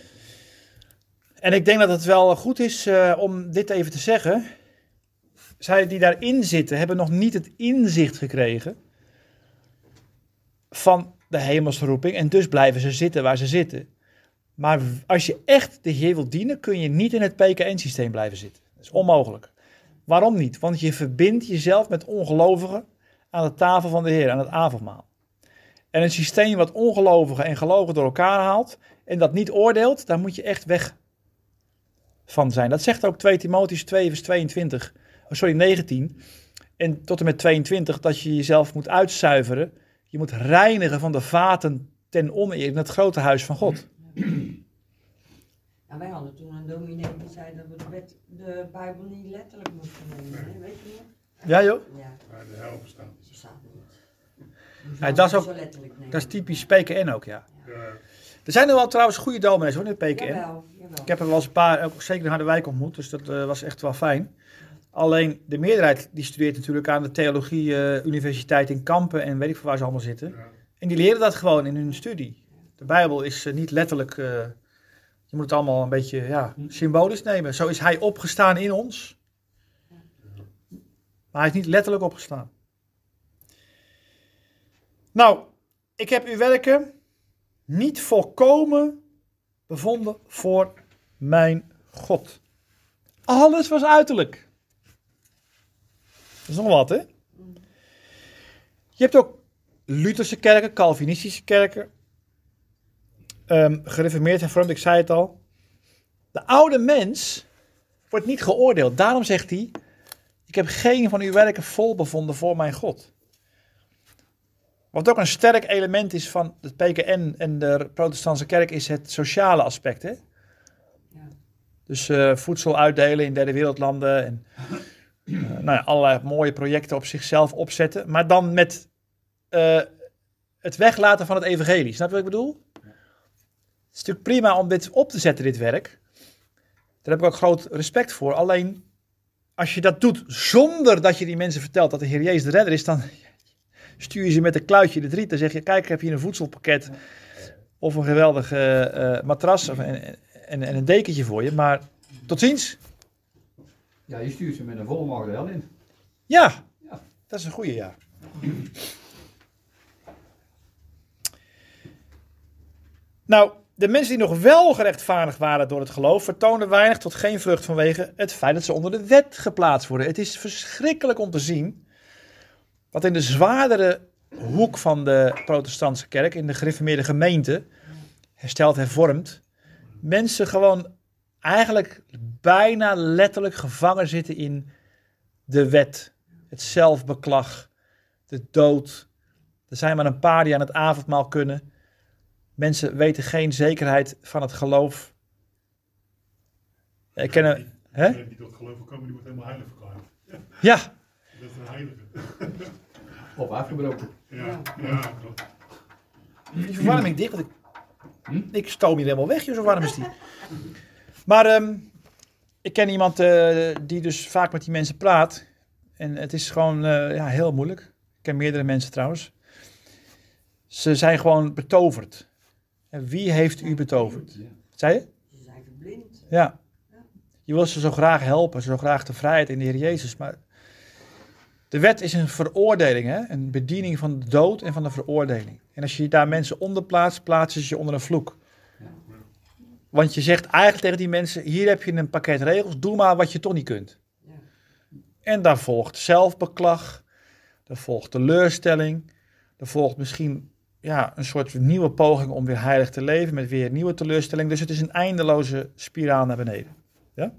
Speaker 1: En ik denk dat het wel goed is uh, om dit even te zeggen. Zij die daarin zitten hebben nog niet het inzicht gekregen. van de hemelse roeping en dus blijven ze zitten waar ze zitten. Maar als je echt de Heer wilt dienen, kun je niet in het P K N-systeem blijven zitten. Dat is onmogelijk. Waarom niet? Want je verbindt jezelf met ongelovigen aan de tafel van de Heer, aan het avondmaal. En een systeem wat ongelovigen en gelovigen door elkaar haalt en dat niet oordeelt, daar moet je echt weg van zijn. Dat zegt ook twee Timotheüs twee vers tweeëntwintig, oh sorry negentien en tot en met tweeëntwintig, dat je jezelf moet uitzuiveren. Je moet reinigen van de vaten ten oneer in het grote huis van God.
Speaker 3: Ja, wij hadden toen een dominee die zei dat we de, wet, de Bijbel niet letterlijk moesten nemen. Hè? Weet je nog?
Speaker 1: Ja joh?
Speaker 3: Ja,
Speaker 2: Maar de hel bestaat
Speaker 3: dat
Speaker 2: niet.
Speaker 3: staat niet. Dus
Speaker 1: Ja,
Speaker 3: we
Speaker 1: dat is
Speaker 3: moeten
Speaker 1: ook-
Speaker 3: zo letterlijk nemen.
Speaker 1: Dat is typisch P K N ook, ja.
Speaker 2: Ja,
Speaker 1: Er zijn er wel trouwens goede dominees hoor, in het P K N.
Speaker 3: Jawel, jawel.
Speaker 1: Ik heb er wel eens een paar, ook zeker in Harderwijk ontmoet, dus dat eh, was echt wel fijn. Alleen de meerderheid die studeert natuurlijk aan de Theologie eh, Universiteit in Kampen en weet ik veel waar ze allemaal zitten.
Speaker 2: ja.
Speaker 1: En die leren dat gewoon in hun studie. De Bijbel is eh, niet letterlijk, eh, je moet het allemaal een beetje ja, symbolisch nemen. Zo is hij opgestaan in ons, maar hij is niet letterlijk opgestaan. Nou, ik heb uw werken niet volkomen bevonden voor mijn God. Alles was uiterlijk. Dat is nog wat, hè? Je hebt ook Lutherse kerken, Calvinistische kerken, um, gereformeerd en hervormd, ik zei het al. De oude mens wordt niet geoordeeld. Daarom zegt hij, ik heb geen van uw werken vol bevonden voor mijn God. Wat ook een sterk element is van het P K N en de protestantse kerk is het sociale aspect, hè?
Speaker 3: Ja.
Speaker 1: Dus uh, voedsel uitdelen in derde wereldlanden en uh, nou ja, allerlei mooie projecten op zichzelf opzetten. Maar dan met uh, het weglaten van het evangelie. Snap je wat ik bedoel? Het is natuurlijk prima om dit op te zetten, dit werk. Daar heb ik ook groot respect voor. Alleen, als je dat doet zonder dat je die mensen vertelt dat de Heer Jezus de redder is, dan stuur je ze met een kluitje de driet. Dan zeg je, kijk, ik heb hier een voedselpakket of een geweldige uh, matras of een, en, en een dekentje voor je. Maar tot ziens.
Speaker 4: Ja, je stuurt ze met een volle maag de hel in.
Speaker 1: Ja,
Speaker 4: Ja.
Speaker 1: dat is een goede, ja. Nou, de mensen die nog wel gerechtvaardigd waren door het geloof, vertoonden weinig tot geen vrucht vanwege het feit dat ze onder de wet geplaatst worden. Het is verschrikkelijk om te zien dat in de zwaardere hoek van de protestantse kerk, in de gereformeerde gemeente, hersteld hervormd, mensen gewoon eigenlijk bijna letterlijk gevangen zitten in de wet. Het zelfbeklag, de dood. Er zijn maar een paar die aan het avondmaal kunnen. Mensen weten geen zekerheid van het geloof. Ik ken een, hè?
Speaker 2: Degene die tot geloof komen, die wordt helemaal heilig verklaard.
Speaker 1: Ja,
Speaker 2: Dat is een heilige.
Speaker 4: Of afgebroken.
Speaker 2: Ja, ja, klopt.
Speaker 1: die verwarming dicht. Want ik, ik stoom hier helemaal weg, joh, zo warm is die. Maar um, ik ken iemand uh, die dus vaak met die mensen praat. En het is gewoon uh, ja, heel moeilijk. Ik ken meerdere mensen trouwens. Ze zijn gewoon betoverd. En wie heeft u betoverd?
Speaker 4: Ja.
Speaker 1: Zei je?
Speaker 3: Ze zijn verblind.
Speaker 1: Ja. Je wil ze zo graag helpen, zo graag de vrijheid in de Heer Jezus. Maar de wet is een veroordeling, hè? Een bediening van de dood en van de veroordeling. En als je daar mensen onder plaatst, plaatsen ze je onder een vloek. Want je zegt eigenlijk tegen die mensen, hier heb je een pakket regels, doe maar wat je toch niet kunt.
Speaker 3: Ja.
Speaker 1: En daar volgt zelfbeklag, daar volgt teleurstelling, er volgt misschien ja, een soort nieuwe poging om weer heilig te leven met weer nieuwe teleurstelling. Dus het is een eindeloze spiraal naar beneden. Ja?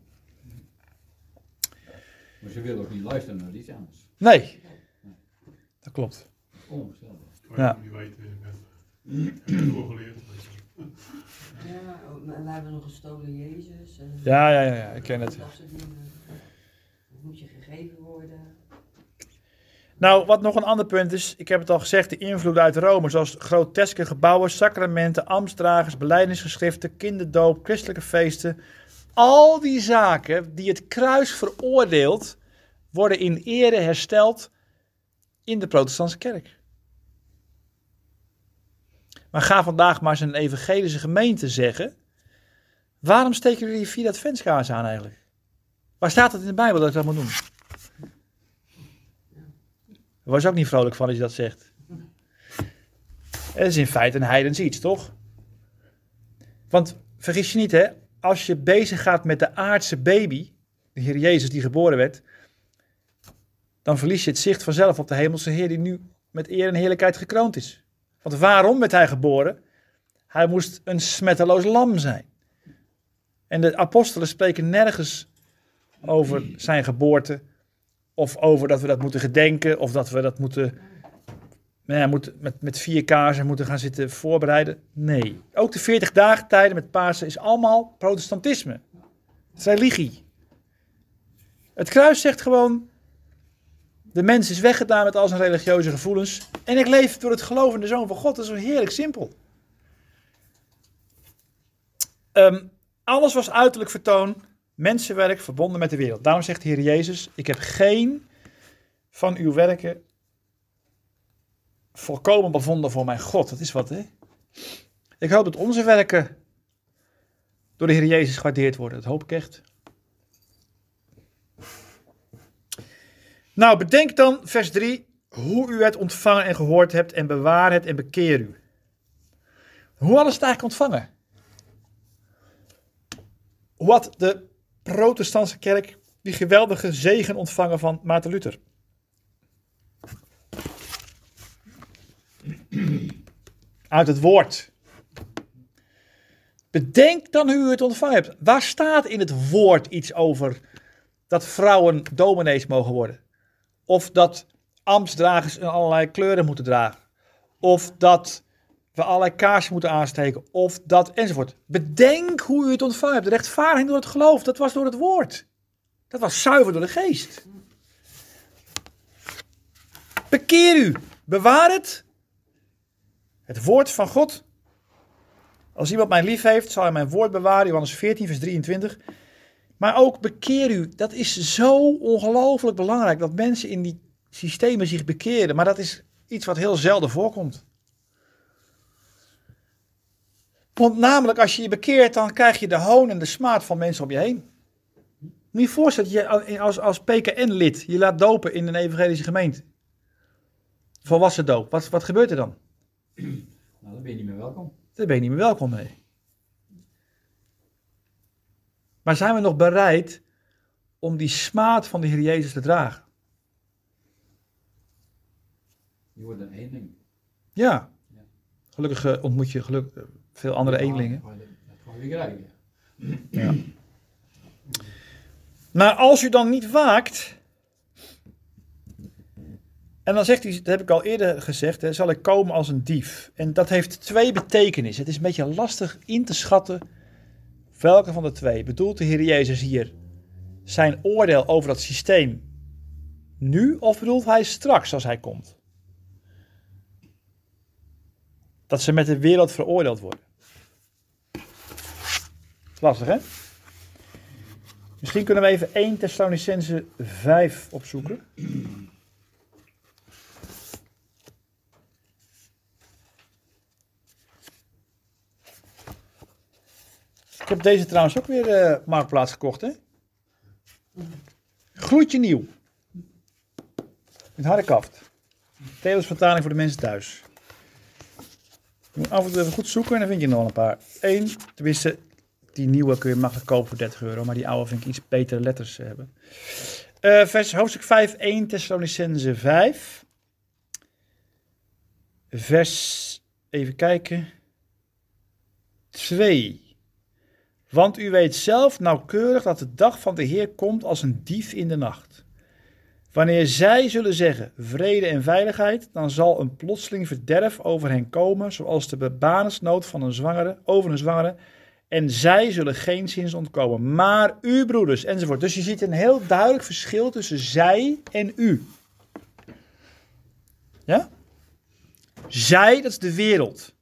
Speaker 4: Maar ze willen ook niet luisteren naar iets anders.
Speaker 1: Nee, dat klopt.
Speaker 4: Onvoorstelbaar.
Speaker 2: Maar
Speaker 1: Ja.
Speaker 2: je moet niet weten, je bent, je bent voorgeleerd.
Speaker 3: Ja, en wij hebben nog gestolen Jezus. En
Speaker 1: Ja, ja, ja, ja, ik ken het.
Speaker 3: Dat soort dingen. Dat moet je gegeven worden.
Speaker 1: Nou, wat nog een ander punt is, ik heb het al gezegd, de invloeden uit Rome, zoals groteske gebouwen, sacramenten, ambtsdragers, belijdenisgeschriften, kinderdoop, christelijke feesten. Al die zaken die het kruis veroordeelt, worden in ere hersteld in de protestantse kerk. Maar ga vandaag maar eens een evangelische gemeente zeggen, waarom steken jullie vier adventskaarsen aan eigenlijk? Waar staat het in de Bijbel dat ik dat moet doen? Daar was ook niet vrolijk van als je dat zegt. Het is in feite een heidens iets, toch? Want vergis je niet, hè, als je bezig gaat met de aardse baby, de Heer Jezus die geboren werd, dan verlies je het zicht vanzelf op de hemelse Heer die nu met eer en heerlijkheid gekroond is. Want waarom werd hij geboren? Hij moest een smetteloos lam zijn. En de apostelen spreken nergens over zijn geboorte, of over dat we dat moeten gedenken, of dat we dat moeten, nou ja, moeten met, met vier kaarsen moeten gaan zitten voorbereiden. Nee, ook de veertig dagen tijden met Pasen is allemaal protestantisme. Het is religie. Het kruis zegt gewoon, de mens is weggedaan met al zijn religieuze gevoelens en ik leef door het geloof in de Zoon van God. Dat is zo heerlijk simpel. Um, alles was uiterlijk vertoon, mensenwerk verbonden met de wereld. Daarom zegt de Heer Jezus, ik heb geen van uw werken volkomen bevonden voor mijn God. Dat is wat, hè? Ik hoop dat onze werken door de Heer Jezus gewaardeerd worden. Dat hoop ik echt. Nou, bedenk dan, vers drie, hoe u het ontvangen en gehoord hebt en bewaar het en bekeer u. Hoe hadden ze het eigenlijk ontvangen? Hoe had de protestantse kerk die geweldige zegen ontvangen van Maarten Luther? Uit het woord. Bedenk dan hoe u het ontvangen hebt. Waar staat in het woord iets over dat vrouwen dominees mogen worden? Of dat ambtsdragers in allerlei kleuren moeten dragen? Of dat we allerlei kaarsen moeten aansteken? Of dat enzovoort. Bedenk hoe u het ontvangen hebt. De rechtvaardiging door het geloof, dat was door het woord. Dat was zuiver door de geest. Bekeer u. Bewaar het. Het woord van God. Als iemand mij lief heeft, zal hij mijn woord bewaren. Johannes veertien, vers drieëntwintig. Maar ook bekeer u. Dat is zo ongelooflijk belangrijk. Dat mensen in die systemen zich bekeren. Maar dat is iets wat heel zelden voorkomt. Want namelijk als je je bekeert, dan krijg je de hoon en de smaad van mensen om je heen. Moet je je voorstellen dat je als, als P K N-lid je laat dopen in een evangelische gemeente. Volwassen doop. Wat, wat gebeurt er dan?
Speaker 4: Nou, dan ben je niet meer welkom.
Speaker 1: Daar ben je niet meer welkom mee. Maar zijn we nog bereid om die smaad van de Heer Jezus te dragen?
Speaker 4: Je wordt een eenling.
Speaker 1: Ja. Gelukkig uh, ontmoet je geluk, uh, veel andere eenlingen.
Speaker 4: Dat ga je weer krijgen.
Speaker 1: Ja. Maar als u dan niet waakt, en dan zegt hij, dat heb ik al eerder gezegd, hè, zal ik komen als een dief. En dat heeft twee betekenissen. Het is een beetje lastig in te schatten welke van de twee. Bedoelt de Heer Jezus hier zijn oordeel over dat systeem nu, of bedoelt hij straks als hij komt? Dat ze met de wereld veroordeeld worden. Lastig, hè? Misschien kunnen we even Eerste Thessalonicenzen vijf opzoeken. Ik heb deze trouwens ook weer uh, Marktplaats gekocht, hè? Gloedje nieuw. Met harde kaft. Theo's vertaling voor de mensen thuis. Je moet af en toe even goed zoeken en dan vind je nog wel een paar. Eén, tenminste, die nieuwe kun je makkelijk kopen voor dertig euro, maar die oude vind ik iets betere letters hebben. Uh, vers, hoofdstuk vijf, Eerste Thessalonicenzen vijf. Vers, even kijken. twee. Want u weet zelf nauwkeurig dat de dag van de Heer komt als een dief in de nacht. Wanneer zij zullen zeggen vrede en veiligheid, dan zal een plotseling verderf over hen komen, zoals de bebanesnood van een zwangere, over een zwangere, en zij zullen geen zins ontkomen. Maar u broeders, enzovoort. Dus je ziet een heel duidelijk verschil tussen zij en u. Ja? Zij, dat is de wereld.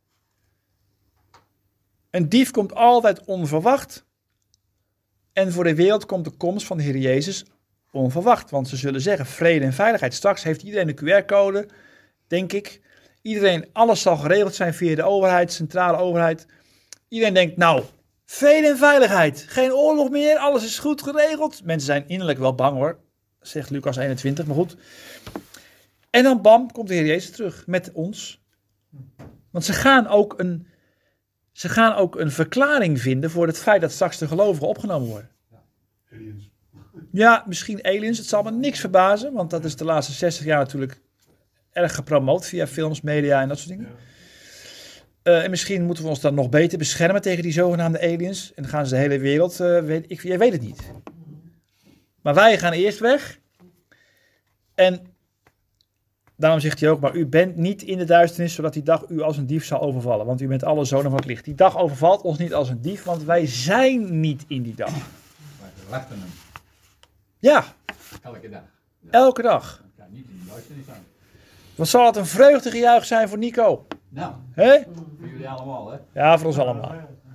Speaker 1: Een dief komt altijd onverwacht. En voor de wereld komt de komst van de Heer Jezus onverwacht. Want ze zullen zeggen vrede en veiligheid. Straks heeft iedereen een Q R-code, denk ik. Iedereen, alles zal geregeld zijn via de overheid, centrale overheid. Iedereen denkt, nou, vrede en veiligheid. Geen oorlog meer, alles is goed geregeld. Mensen zijn innerlijk wel bang hoor, zegt Lucas eenentwintig, maar goed. En dan bam, komt de Heer Jezus terug met ons. Want ze gaan ook een, ze gaan ook een verklaring vinden voor het feit dat straks de gelovigen opgenomen worden.
Speaker 2: Aliens.
Speaker 1: Ja, misschien aliens. Het zal me niks verbazen, want dat is de laatste zestig jaar natuurlijk erg gepromoot via films, media en dat soort dingen.
Speaker 2: Ja.
Speaker 1: Uh, en misschien moeten we ons dan nog beter beschermen tegen die zogenaamde aliens. En dan gaan ze de hele wereld, uh, weet, ik, jij weet het niet. Maar wij gaan eerst weg. En daarom zegt hij ook, maar u bent niet in de duisternis, zodat die dag u als een dief zal overvallen. Want u bent alle zonen van het licht. Die dag overvalt ons niet als een dief, want wij zijn niet in die dag.
Speaker 4: Maar we wachten hem.
Speaker 1: Ja,
Speaker 4: Elke dag. Ja.
Speaker 1: elke dag.
Speaker 4: Dat kan niet in de duisternis zijn.
Speaker 1: Wat zal het een vreugdegejuich zijn voor Nico?
Speaker 4: Nou,
Speaker 1: Hè?
Speaker 4: voor jullie allemaal, hè?
Speaker 1: Ja, voor ons allemaal.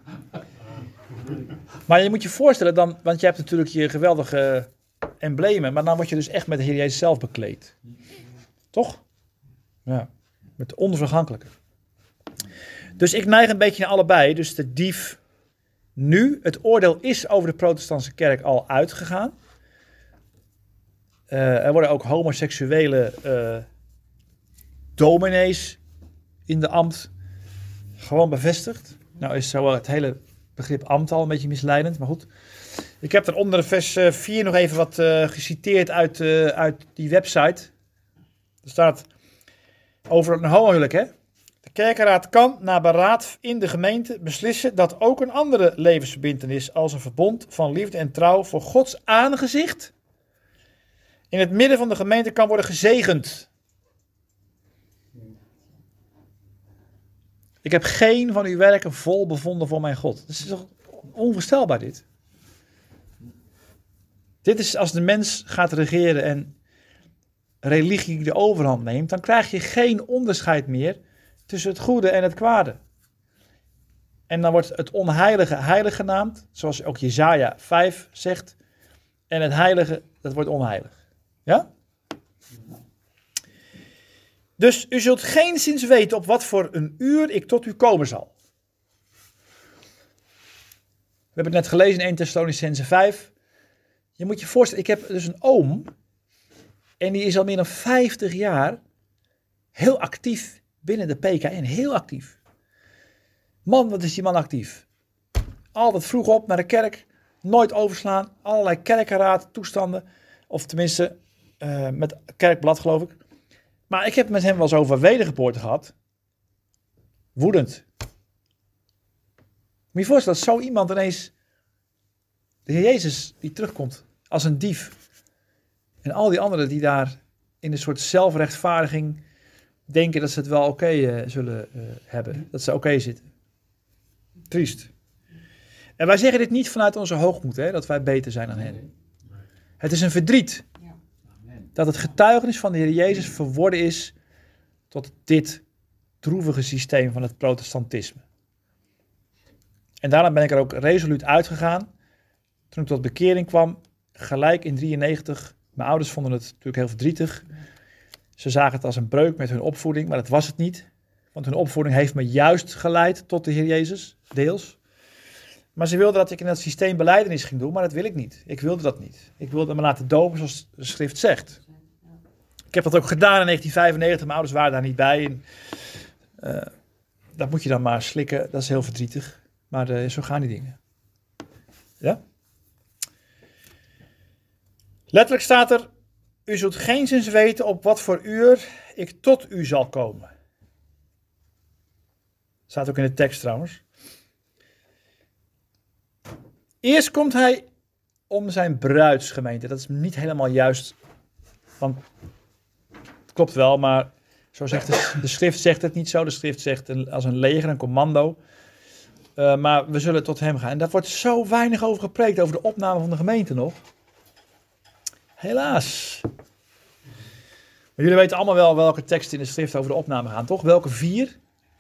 Speaker 1: Maar je moet je voorstellen, dan, want je hebt natuurlijk je geweldige emblemen, maar dan word je dus echt met de Heer Jezus zelf bekleed. Toch? Ja, met de onvergankelijke. Dus ik neig een beetje naar allebei. Dus de dief nu, het oordeel is over de protestantse kerk al uitgegaan. Uh, er worden ook homoseksuele uh, dominees in de ambt gewoon bevestigd. Nou is zo het hele begrip ambt al een beetje misleidend, maar goed. Ik heb er onder vers vier nog even wat uh, geciteerd uit, uh, uit die website. Er staat over een homohuwelijk, hè. De kerkenraad kan na beraad in de gemeente beslissen dat ook een andere levensverbintenis als een verbond van liefde en trouw voor Gods aangezicht in het midden van de gemeente kan worden gezegend. Ik heb geen van uw werken vol bevonden voor mijn God. Dat is toch onvoorstelbaar dit. Dit is als de mens gaat regeren en religie de overhand neemt, dan krijg je geen onderscheid meer tussen het goede en het kwade. En dan wordt het onheilige heilig genaamd, zoals ook Jesaja vijf zegt. En het heilige, dat wordt onheilig. Ja? Dus u zult geenszins weten op wat voor een uur ik tot u komen zal. We hebben het net gelezen in Eerste Thessalonicenzen vijf. Je moet je voorstellen, ik heb dus een oom. En die is al meer dan vijftig jaar heel actief binnen de P K N. Heel actief. Man, wat is die man actief? Altijd vroeg op naar de kerk. Nooit overslaan. Allerlei kerkenraad toestanden. Of tenminste, uh, met kerkblad geloof ik. Maar ik heb met hem wel eens over wedergeboorte gehad. Woedend. Moet je je voorstellen dat zo iemand ineens de Heer Jezus die terugkomt als een dief. En al die anderen die daar in een soort zelfrechtvaardiging denken dat ze het wel oké okay, uh, zullen uh, hebben. Dat ze oké okay zitten. Triest. En wij zeggen dit niet vanuit onze hoogmoed, hè, dat wij beter zijn dan hen. Het is een verdriet. Dat het getuigenis van de Heer Jezus verworden is tot dit droevige systeem van het protestantisme. En daarna ben ik er ook resoluut uitgegaan. Toen ik tot bekering kwam, gelijk in drieënnegentig. Mijn ouders vonden het natuurlijk heel verdrietig. Ze zagen het als een breuk met hun opvoeding, maar dat was het niet. Want hun opvoeding heeft me juist geleid tot de Heer Jezus, deels. Maar ze wilden dat ik in dat systeem belijdenis ging doen, maar dat wil ik niet. Ik wilde dat niet. Ik wilde me laten dopen zoals de schrift zegt. Ik heb dat ook gedaan in negentien vijfennegentig. Mijn ouders waren daar niet bij. En, uh, dat moet je dan maar slikken. Dat is heel verdrietig. Maar uh, zo gaan die dingen. Ja? Letterlijk staat er: u zult geenszins weten op wat voor uur ik tot u zal komen. Staat ook in de tekst trouwens. Eerst komt hij om zijn bruidsgemeente. Dat is niet helemaal juist. Want het klopt wel, maar zo zegt de, de schrift zegt het niet zo. De schrift zegt een, als een leger, een commando. Uh, maar we zullen tot hem gaan. En daar wordt zo weinig over gepreekt, over de opname van de gemeente nog. Helaas. Maar jullie weten allemaal wel welke teksten in de schrift over de opname gaan, toch? Welke vier?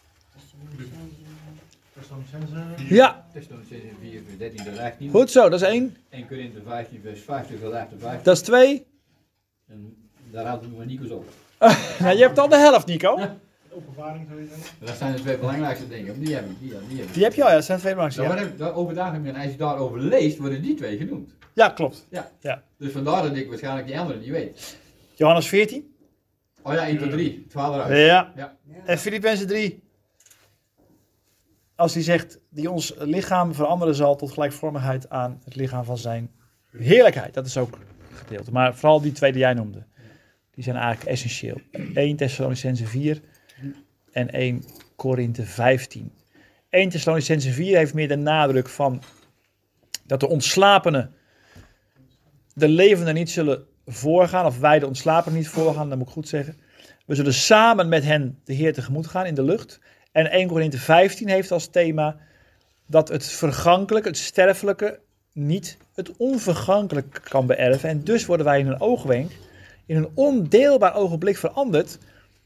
Speaker 1: Ja.
Speaker 4: Thessalonicenzen vier, vers dertien tot achttien.
Speaker 1: Goed zo, dat is één.
Speaker 4: Eerste Korinthe vijftien, vers vijftig tot achtenvijftig.
Speaker 1: Dat is twee.
Speaker 4: En daar houden we Nico's op.
Speaker 1: Nou, je hebt al de helft, Nico.
Speaker 4: Ja.
Speaker 2: Openbaring zou je zeggen.
Speaker 4: Dat zijn de twee belangrijkste dingen. Die heb ik, die, die heb ik.
Speaker 1: Die heb je al, ja. Dat zijn twee belangrijkste.
Speaker 4: Nou,
Speaker 1: Ja.
Speaker 4: maar daar- overdag, en als je daarover leest, worden die twee genoemd.
Speaker 1: Ja, klopt.
Speaker 4: Ja.
Speaker 1: Ja.
Speaker 4: Dus vandaar dat ik waarschijnlijk die andere niet weet.
Speaker 1: Johannes veertien.
Speaker 4: Oh ja, één tot drie. Het vaderhuis.
Speaker 1: Ja.
Speaker 4: Ja.
Speaker 3: Ja.
Speaker 1: En Filippenzen drie. Als hij zegt, die ons lichaam veranderen zal tot gelijkvormigheid aan het lichaam van zijn heerlijkheid. Dat is ook gedeelte. Maar vooral die twee die jij noemde. Die zijn eigenlijk essentieel. Eerste Thessalonicenzen vier en Eerste Korinthe vijftien. Eerste Thessalonicenzen vier heeft meer de nadruk van dat de ontslapenen de levenden niet zullen voorgaan. Of wij de ontslapenen niet voorgaan, dat moet ik goed zeggen. We zullen samen met hen de Heer tegemoet gaan in de lucht. En Eerste Korinthe vijftien heeft als thema dat het vergankelijke, het sterfelijke, niet het onvergankelijke kan beërven. En dus worden wij in een oogwenk, in een ondeelbaar ogenblik veranderd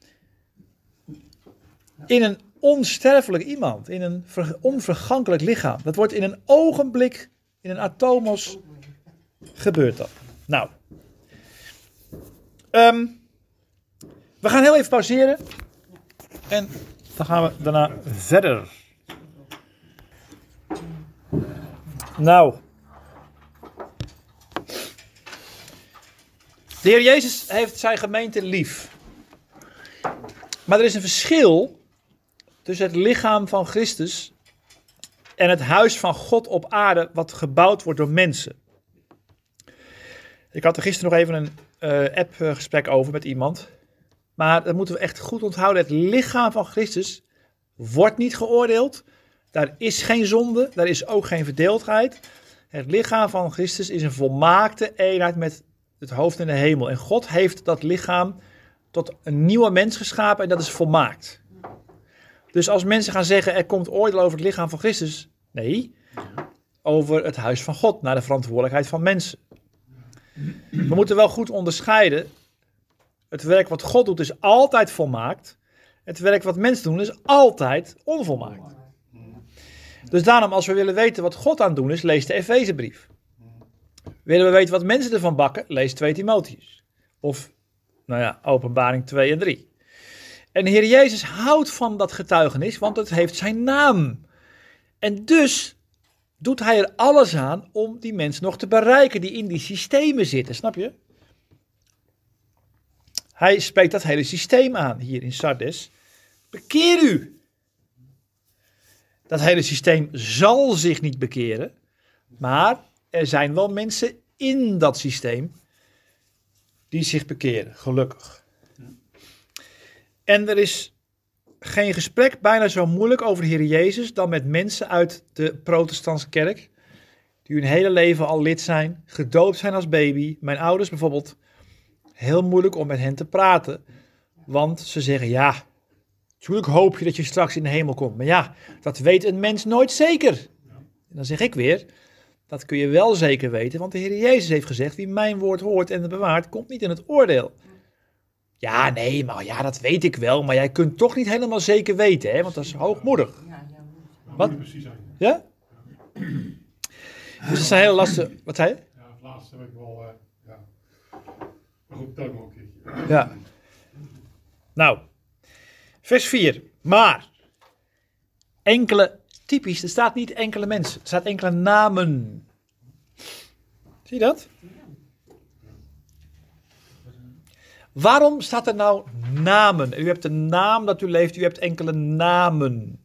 Speaker 1: in een onsterfelijk iemand, in een ver- onvergankelijk lichaam. Dat wordt in een ogenblik, in een atomos, gebeurt dat. Nou, Ehm, we gaan heel even pauzeren en dan gaan we daarna verder. Nou, de Heer Jezus heeft zijn gemeente lief. Maar er is een verschil tussen het lichaam van Christus en het huis van God op aarde wat gebouwd wordt door mensen. Ik had er gisteren nog even een uh, app-gesprek over met iemand. Maar dat moeten we echt goed onthouden. Het lichaam van Christus wordt niet geoordeeld. Daar is geen zonde, daar is ook geen verdeeldheid. Het lichaam van Christus is een volmaakte eenheid met het hoofd in de hemel. En God heeft dat lichaam tot een nieuwe mens geschapen en dat is volmaakt. Dus als mensen gaan zeggen, er komt oordeel over het lichaam van Christus. Nee, over het huis van God, naar de verantwoordelijkheid van mensen. We moeten wel goed onderscheiden. Het werk wat God doet is altijd volmaakt. Het werk wat mensen doen is altijd onvolmaakt. Dus daarom, als we willen weten wat God aan het doen is, lees de Efezebrief. Willen we weten wat mensen ervan bakken, lees twee Timotheus. Of, nou ja, Openbaring twee en drie. En de Heer Jezus houdt van dat getuigenis, want het heeft zijn naam. En dus doet hij er alles aan om die mensen nog te bereiken die in die systemen zitten, snap je? Hij spreekt dat hele systeem aan hier in Sardes. Bekeer u! Dat hele systeem zal zich niet bekeren, maar er zijn wel mensen in dat systeem die zich bekeren, gelukkig. En er is geen gesprek bijna zo moeilijk over de Heer Jezus dan met mensen uit de protestantse kerk, die hun hele leven al lid zijn, gedoopt zijn als baby. Mijn ouders bijvoorbeeld, heel moeilijk om met hen te praten, want ze zeggen ja, natuurlijk hoop je dat je straks in de hemel komt, maar ja, dat weet een mens nooit zeker. En dan zeg ik weer, dat kun je wel zeker weten, want de Heer Jezus heeft gezegd, wie mijn woord hoort en het bewaart, komt niet in het oordeel. Ja, nee, maar ja, dat weet ik wel, maar jij kunt toch niet helemaal zeker weten, hè, want dat is hoogmoedig.
Speaker 3: Ja, ja, moet.
Speaker 1: Wat?
Speaker 2: Moet je precies zijn.
Speaker 1: Ja? Dus dat is een hele lastige, wat zei je?
Speaker 2: Ja, het laatste heb ik wel, uh, ja. Maar goed, dat nog een keertje.
Speaker 1: Ja. Nou, vers vier. Maar, enkele, typisch, er staat niet enkele mensen, er staat enkele namen. Zie je dat? Waarom staat er nou namen? U hebt een naam dat u leeft, u hebt enkele namen.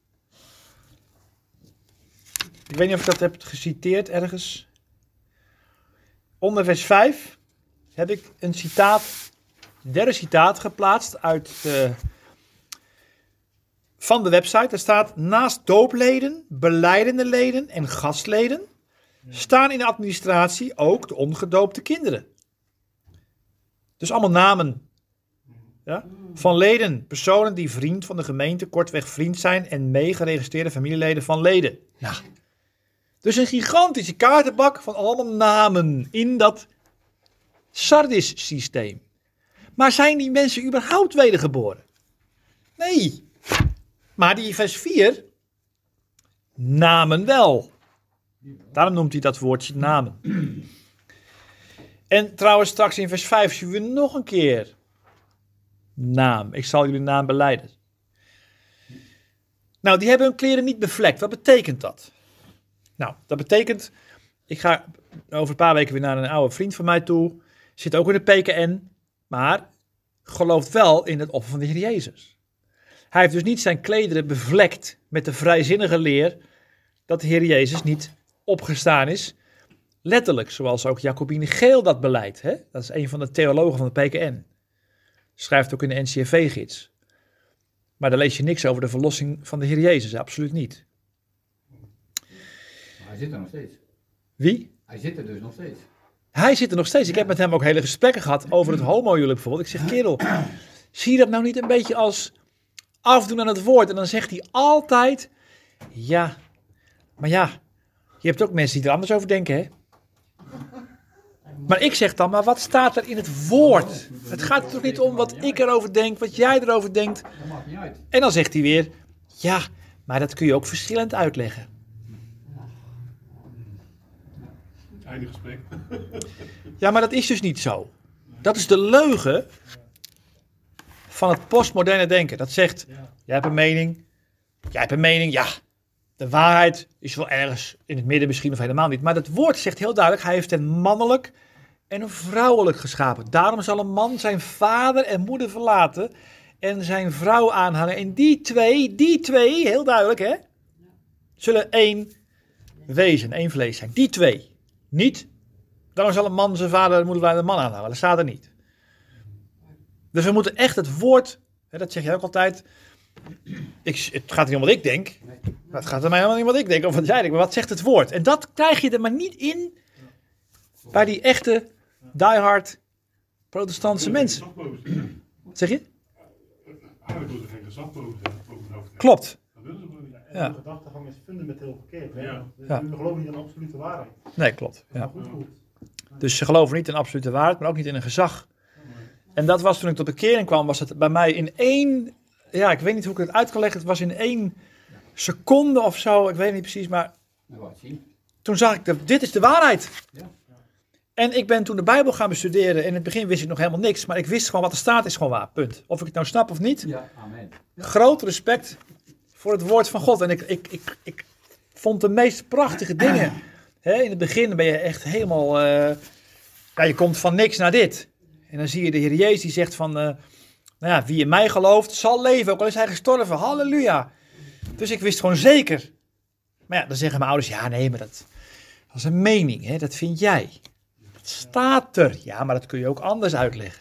Speaker 1: Ik weet niet of ik dat heb geciteerd ergens. Onder vers vijf heb ik een citaat, derde citaat geplaatst uit de, van de website. Er staat, naast doopleden, belijdende leden en gastleden staan in de administratie ook de ongedoopte kinderen. Dus allemaal namen. Ja? Van leden, personen die vriend van de gemeente, kortweg vriend zijn en meegeregistreerde familieleden van leden. Ja. Dus een gigantische kaartenbak van allemaal namen in dat Sardis-systeem. Maar zijn die mensen überhaupt wedergeboren? Nee. Maar die vers vier, namen wel. Daarom noemt hij dat woordje namen. En trouwens straks in vers vijf zien we nog een keer naam. Ik zal jullie naam belijden. Nou, die hebben hun kleren niet bevlekt. Wat betekent dat? Nou, dat betekent, ik ga over een paar weken weer naar een oude vriend van mij toe. Zit ook in de P K N. Maar gelooft wel in het offer van de Heer Jezus. Hij heeft dus niet zijn klederen bevlekt met de vrijzinnige leer dat de Heer Jezus niet opgestaan is. Letterlijk, zoals ook Jacobine Geel dat beleidt. Hè? Dat is een van de theologen van de P K N. Schrijft ook in de N C F V-gids. Maar daar lees je niks over de verlossing van de Heer Jezus, absoluut niet.
Speaker 4: Maar hij zit er nog steeds.
Speaker 1: Wie?
Speaker 4: Hij zit er dus nog steeds.
Speaker 1: Hij zit er nog steeds. Ik heb met hem ook hele gesprekken gehad over het homohuwelijk bijvoorbeeld. Ik zeg, kerel, zie je dat nou niet een beetje als afdoen aan het woord? En dan zegt hij altijd, ja, maar ja, je hebt ook mensen die er anders over denken, hè? Maar ik zeg dan, maar wat staat er in het woord? Het gaat er toch niet om wat ik erover denk, wat jij erover denkt.
Speaker 4: Dat maakt niet uit.
Speaker 1: En dan zegt hij weer, ja, maar dat kun je ook verschillend uitleggen.
Speaker 2: Einde gesprek.
Speaker 1: Ja, maar dat is dus niet zo. Dat is de leugen van het postmoderne denken. Dat zegt, jij hebt een mening, jij hebt een mening, ja. De waarheid is wel ergens in het midden misschien of helemaal niet. Maar het woord zegt heel duidelijk, hij heeft een mannelijk en een vrouwelijk geschapen. Daarom zal een man zijn vader en moeder verlaten en zijn vrouw aanhangen. En die twee, die twee, heel duidelijk hè, zullen één wezen, één vlees zijn. Die twee. Niet, daarom zal een man zijn vader en moeder verlaten en de man aanhangen. Dat staat er niet. Dus we moeten echt het woord, hè, dat zeg je ook altijd. Ik, het gaat niet om wat ik denk. Maar het gaat er mij helemaal niet om wat ik denk of wat jij denkt. Maar wat zegt het woord? En dat krijg je er maar niet in bij die echte diehard protestantse mensen. Wat zeg je?
Speaker 2: Eigenlijk wil er geen gezag boven zijn, boven het hoofd hebben.
Speaker 1: Klopt.
Speaker 2: Dat willen ze gewoon niet.
Speaker 1: Ja.
Speaker 5: De gedachtegang is fundamenteel verkeerd. Hè?
Speaker 2: Ja.
Speaker 5: Dus
Speaker 1: Ja.
Speaker 5: We geloven niet in absolute waarheid.
Speaker 1: Nee, klopt. Ja.
Speaker 5: Maar goed, goed.
Speaker 1: Dus ze geloven niet in absolute waarheid, maar ook niet in een gezag. En dat was toen ik tot bekering kwam, was het bij mij in één, ja, ik weet niet hoe ik het uit kan leggen. Het was in één seconde of zo, ik weet niet precies, maar
Speaker 4: Dat wou je zien.
Speaker 1: toen zag ik, de, dit is de waarheid.
Speaker 4: Ja.
Speaker 1: En ik ben toen de Bijbel gaan bestuderen. In het begin wist ik nog helemaal niks, maar ik wist gewoon wat er staat is gewoon waar, punt. Of ik het nou snap of niet.
Speaker 4: Ja, amen.
Speaker 1: Groot respect voor het woord van God. En ik, ik, ik, ik vond de meest prachtige dingen. Hè, in het begin ben je echt helemaal, eh, ja, je komt van niks naar dit. En dan zie je de Heer Jezus die zegt van, eh, nou ja, wie in mij gelooft zal leven, ook al is hij gestorven. Halleluja. Dus ik wist gewoon zeker. Maar ja, dan zeggen mijn ouders, ja nee, maar dat, dat is een mening, hè? Dat vind jij. Dat staat er. Ja, maar dat kun je ook anders uitleggen.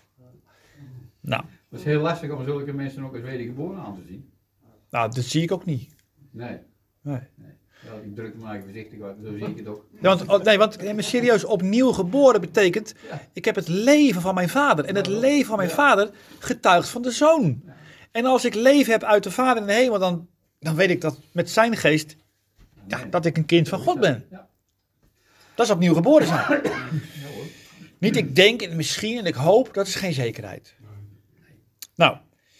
Speaker 1: Nou,
Speaker 4: Het is heel lastig om zulke mensen ook als wedergeboren aan te zien.
Speaker 1: nou, dat zie ik ook niet.
Speaker 4: Nee.
Speaker 1: Nee.
Speaker 4: nee. Ja, ik druk me maar voorzichtig uit, zo zie ik het ook.
Speaker 1: Ja, want, oh, nee, want nee, maar serieus, opnieuw geboren betekent,
Speaker 4: Ja.
Speaker 1: ik heb het leven van mijn vader. En het leven van mijn
Speaker 4: Ja.
Speaker 1: vader getuigt van de zoon. En als ik leven heb uit de vader in de hemel, dan, dan weet ik dat met zijn geest, ja,
Speaker 4: Amen.
Speaker 1: dat ik een kind van God ben.
Speaker 4: Ja.
Speaker 1: Dat is opnieuw geboren zijn.
Speaker 4: Ja, hoor.
Speaker 1: Niet ik denk en misschien en ik hoop, dat is geen zekerheid. Nou,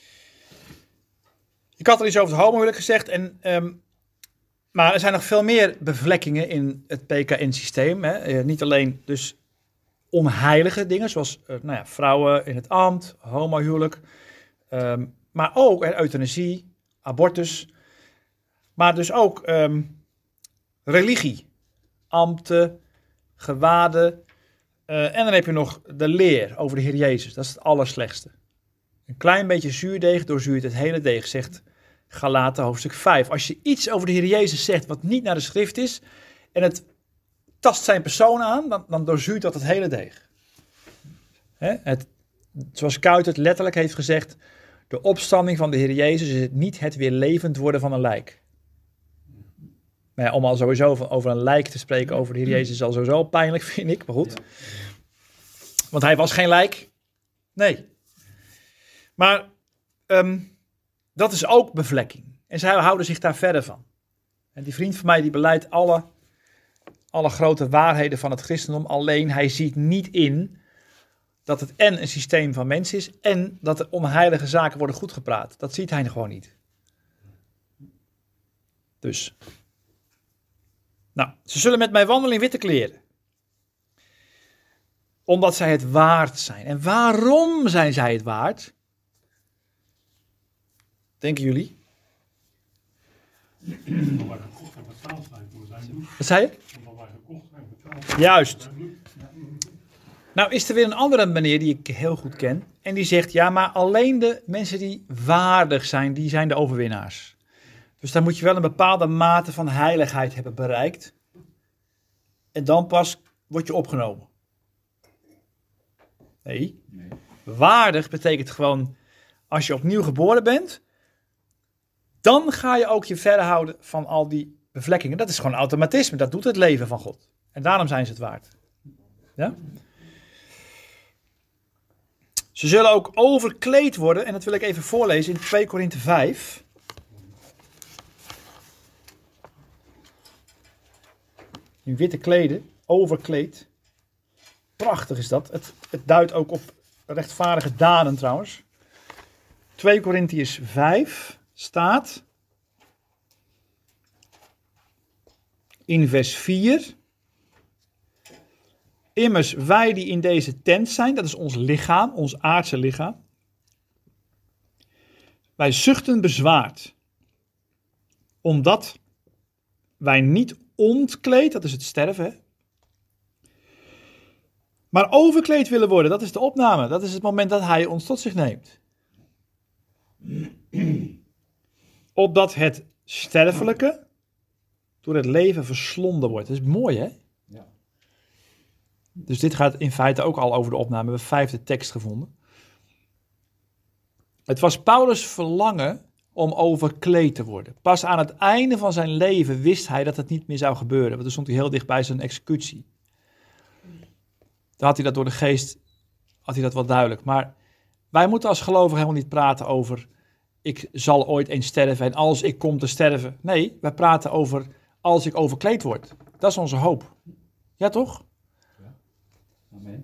Speaker 1: ik had al iets over het homohuwelijk gezegd. En, ehm, maar er zijn nog veel meer bevlekkingen in het P K N-systeem. Hè. Eh, niet alleen dus onheilige dingen, zoals eh, nou ja, vrouwen in het ambt, homohuwelijk. ehm, maar ook eh, euthanasie, abortus. Maar dus ook ehm, religie, ambten, gewaden. Uh, en dan heb je nog de leer over de Heer Jezus. Dat is het allerslechtste. Een klein beetje zuurdeeg doorzuurt het hele deeg, zegt Galaten hoofdstuk vijf. Als je iets over de Heer Jezus zegt wat niet naar de schrift is en het tast zijn persoon aan, dan, dan doorzuurt dat het hele deeg. Hè? Het, zoals Kuit het letterlijk heeft gezegd, de opstanding van de Heer Jezus is het niet het weer levend worden van een lijk. Nou ja, om al sowieso van, over een lijk te spreken over de Heer Jezus is al sowieso pijnlijk, vind ik. Maar goed.
Speaker 4: Ja.
Speaker 1: Want hij was geen lijk. Nee. Maar um, dat is ook bevlekking. En zij houden zich daar verder van. En die vriend van mij die beleidt alle, alle grote waarheden van het christendom. Alleen hij ziet niet in dat het en een systeem van mensen is en dat er onheilige zaken worden goedgepraat. Dat ziet hij gewoon niet. Dus. Nou, ze zullen met mij wandelen in witte kleren. Omdat zij het waard zijn. En waarom zijn zij het waard? Denken jullie?
Speaker 2: Omdat wij gekocht en betaald zijn door zijn bloed.
Speaker 1: Wat zei je?
Speaker 2: Omdat wij gekocht en betaald zijn
Speaker 1: Juist.
Speaker 2: door zijn bloed.
Speaker 1: Nou is er weer een andere meneer die ik heel goed ken. En die zegt, ja, maar alleen de mensen die waardig zijn, die zijn de overwinnaars. Dus dan moet je wel een bepaalde mate van heiligheid hebben bereikt. En dan pas word je opgenomen. Nee.
Speaker 4: Nee.
Speaker 1: Waardig betekent gewoon, als je opnieuw geboren bent, dan ga je ook je verhouden van al die bevlekkingen. Dat is gewoon automatisme, dat doet het leven van God. En daarom zijn ze het waard. Ja? Ze zullen ook overkleed worden, en dat wil ik even voorlezen in twee Korinthe vijf. In witte kleden, overkleed. Prachtig is dat. Het, het duidt ook op rechtvaardige daden trouwens. twee Korintiërs vijf staat in vers vier. Immers wij die in deze tent zijn, dat is ons lichaam, ons aardse lichaam. Wij zuchten bezwaard. Omdat wij niet ontkleed, dat is het sterven, hè? Maar overkleed willen worden, dat is de opname. Dat is het moment dat hij ons tot zich neemt. Opdat het sterfelijke door het leven verslonden wordt. Dat is mooi, hè?
Speaker 4: Ja.
Speaker 1: Dus dit gaat in feite ook al over de opname. We hebben vijfde tekst gevonden. Het was Paulus' verlangen om overkleed te worden. Pas aan het einde van zijn leven wist hij dat het niet meer zou gebeuren. Want dan stond hij heel dicht bij zijn executie. Dan had hij dat door de geest, had hij dat wel duidelijk. Maar wij moeten als gelovigen helemaal niet praten over, ik zal ooit eens sterven en als ik kom te sterven. Nee, wij praten over, als ik overkleed word. Dat is onze hoop. Ja, toch?
Speaker 4: Ja. Amen.